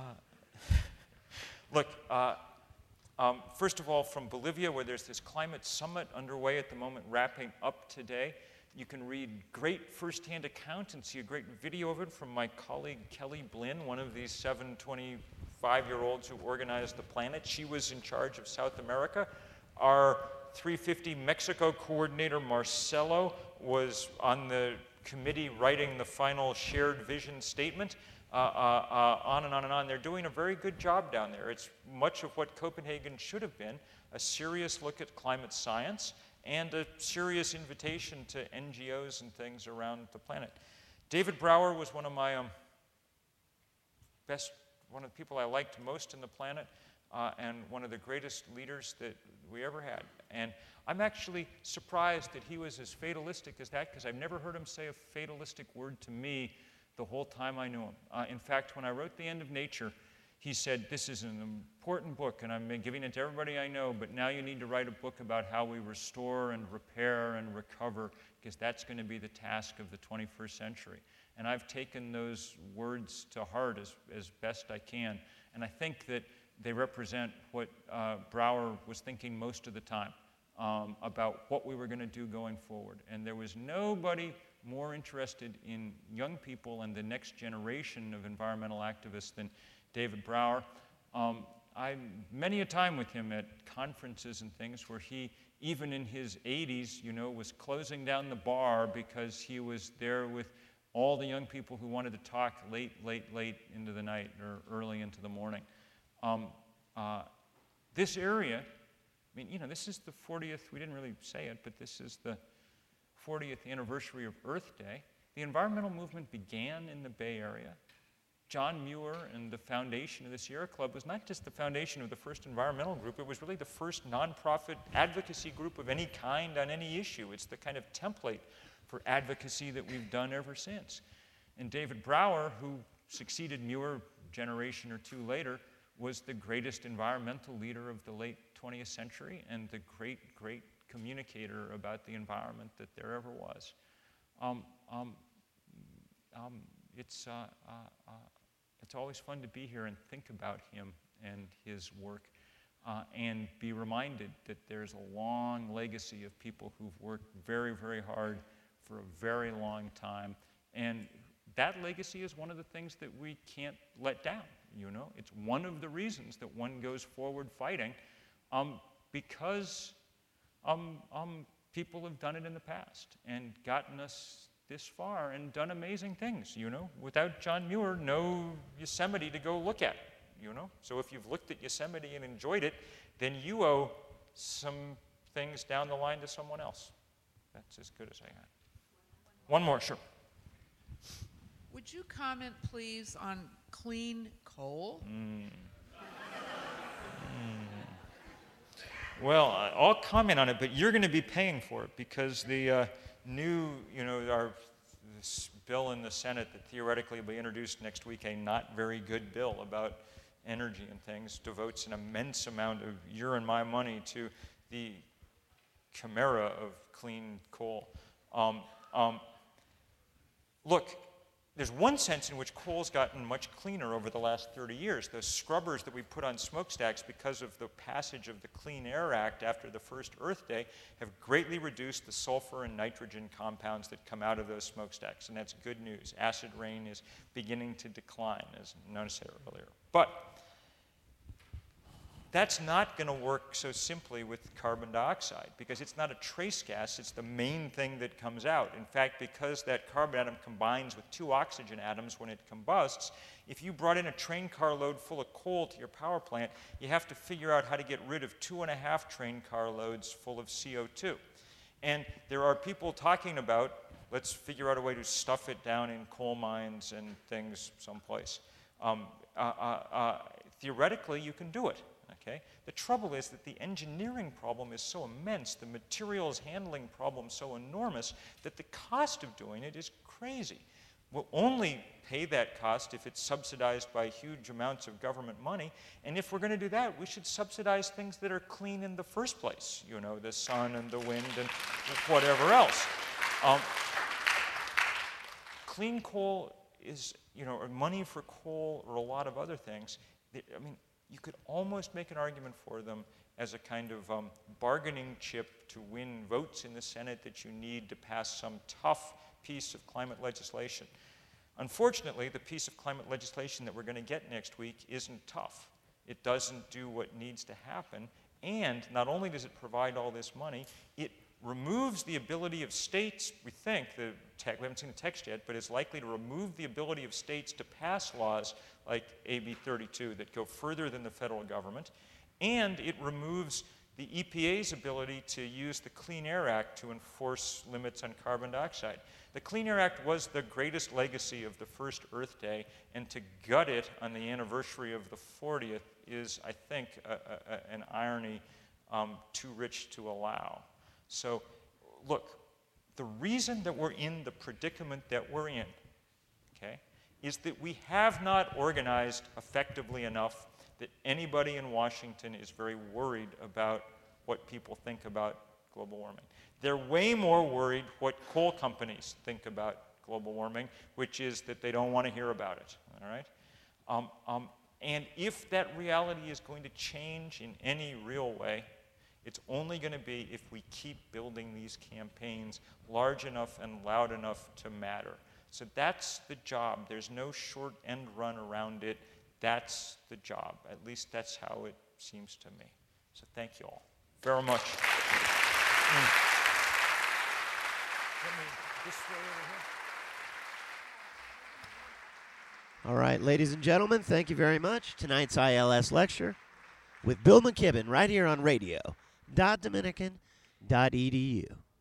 look, uh, um, first of all, from Bolivia, where there's this climate summit underway at the moment, wrapping up today, you can read great firsthand accounts and see a great video of it from my colleague Kelly Blinn, one of these seven twenty-five-year-olds who organized the planet. She was in charge of South America. Our three fifty Mexico coordinator, Marcelo, was on the committee writing the final shared vision statement. Uh, uh, uh, on and on and on. They're doing a very good job down there. It's much of what Copenhagen should have been, a serious look at climate science and a serious invitation to N G Os and things around the planet. David Brower was one of my um, best, one of the people I liked most in the planet, uh, and one of the greatest leaders that we ever had. And I'm actually surprised that he was as fatalistic as that, because I've never heard him say a fatalistic word to me the whole time I knew him. Uh, in fact, when I wrote The End of Nature, he said, this is an important book, and I'm giving it to everybody I know, but now you need to write a book about how we restore and repair and recover, because that's going to be the task of the twenty-first century. And I've taken those words to heart as, as best I can, and I think that they represent what uh, Brower was thinking most of the time um, about what we were going to do going forward. And there was nobody more interested in young people and the next generation of environmental activists than David Brower. Um, I many a time with him at conferences and things where he, even in his eighties, you know, was closing down the bar because he was there with all the young people who wanted to talk late, late, late into the night or early into the morning. Um, uh, this area, I mean, you know, this is the fortieth, we didn't really say it, but this is the fortieth anniversary of Earth Day. The environmental movement began in the Bay Area. John Muir and the foundation of the Sierra Club was not just the foundation of the first environmental group, it was really the first nonprofit advocacy group of any kind on any issue. It's the kind of template for advocacy that we've done ever since. And David Brower, who succeeded Muir a generation or two later, was the greatest environmental leader of the late twentieth century and the great, great communicator about the environment that there ever was. Um, um, um, it's, uh, uh, uh, it's always fun to be here and think about him and his work uh, and be reminded that there's a long legacy of people who've worked very, very hard for a very long time. And that legacy is one of the things that we can't let down, you know? It's one of the reasons that one goes forward fighting um, because Um, um, people have done it in the past and gotten us this far and done amazing things, you know. Without John Muir, no Yosemite to go look at, you know. So if you've looked at Yosemite and enjoyed it, then you owe some things down the line to someone else. That's as good as I got. One more, sure. Would you comment, please, on clean coal? Mm. Well, I'll comment on it, but you're going to be paying for it because the uh, new, you know, our this bill in the Senate that theoretically will be introduced next week, a not very good bill about energy and things, devotes an immense amount of your and my money to the chimera of clean coal. Um, um, look, there's one sense in which coal's gotten much cleaner over the last thirty years. Those scrubbers that we put on smokestacks because of the passage of the Clean Air Act after the first Earth Day have greatly reduced the sulfur and nitrogen compounds that come out of those smokestacks, and that's good news. Acid rain is beginning to decline, as Nona said earlier. But that's not going to work so simply with carbon dioxide because it's not a trace gas, it's the main thing that comes out. In fact, because that carbon atom combines with two oxygen atoms when it combusts, if you brought in a train car load full of coal to your power plant, you have to figure out how to get rid of two and a half train car loads full of C O two. And there are people talking about, let's figure out a way to stuff it down in coal mines and things someplace. Um, uh, uh, uh, theoretically, you can do it. Okay? The trouble is that the engineering problem is so immense, the materials handling problem so enormous, that the cost of doing it is crazy. will only pay that cost if it's subsidized by huge amounts of government money. And if we're going to do that, we should subsidize things that are clean in the first place, you know, the sun and the wind and whatever else. Um, clean coal is, you know, or money for coal or a lot of other things. I mean, you could almost make an argument for them as a kind of um, bargaining chip to win votes in the Senate that you need to pass some tough piece of climate legislation. Unfortunately, the piece of climate legislation that we're going to get next week isn't tough. It doesn't do what needs to happen, and not only does it provide all this money, it removes the ability of states, we think, the te- we haven't seen the text yet, but it's likely to remove the ability of states to pass laws like A B thirty-two that go further than the federal government, and it removes the E P A's ability to use the Clean Air Act to enforce limits on carbon dioxide. The Clean Air Act was the greatest legacy of the first Earth Day, and to gut it on the anniversary of the fortieth is, I think, a, a, an irony um, too rich to allow. So, look, the reason that we're in the predicament that we're in, okay, is that we have not organized effectively enough that anybody in Washington is very worried about what people think about global warming. They're way more worried what coal companies think about global warming, which is that they don't want to hear about it, all right? Um, um, and if that reality is going to change in any real way, it's only going to be if we keep building these campaigns large enough and loud enough to matter. So that's the job. There's no short end run around it. That's the job. At least that's how it seems to me. So thank you all very much. Mm. Let me this way over here. All right, ladies and gentlemen, thank you very much. Tonight's I L S lecture with Bill McKibben right here on radio dot dominican dot e d u.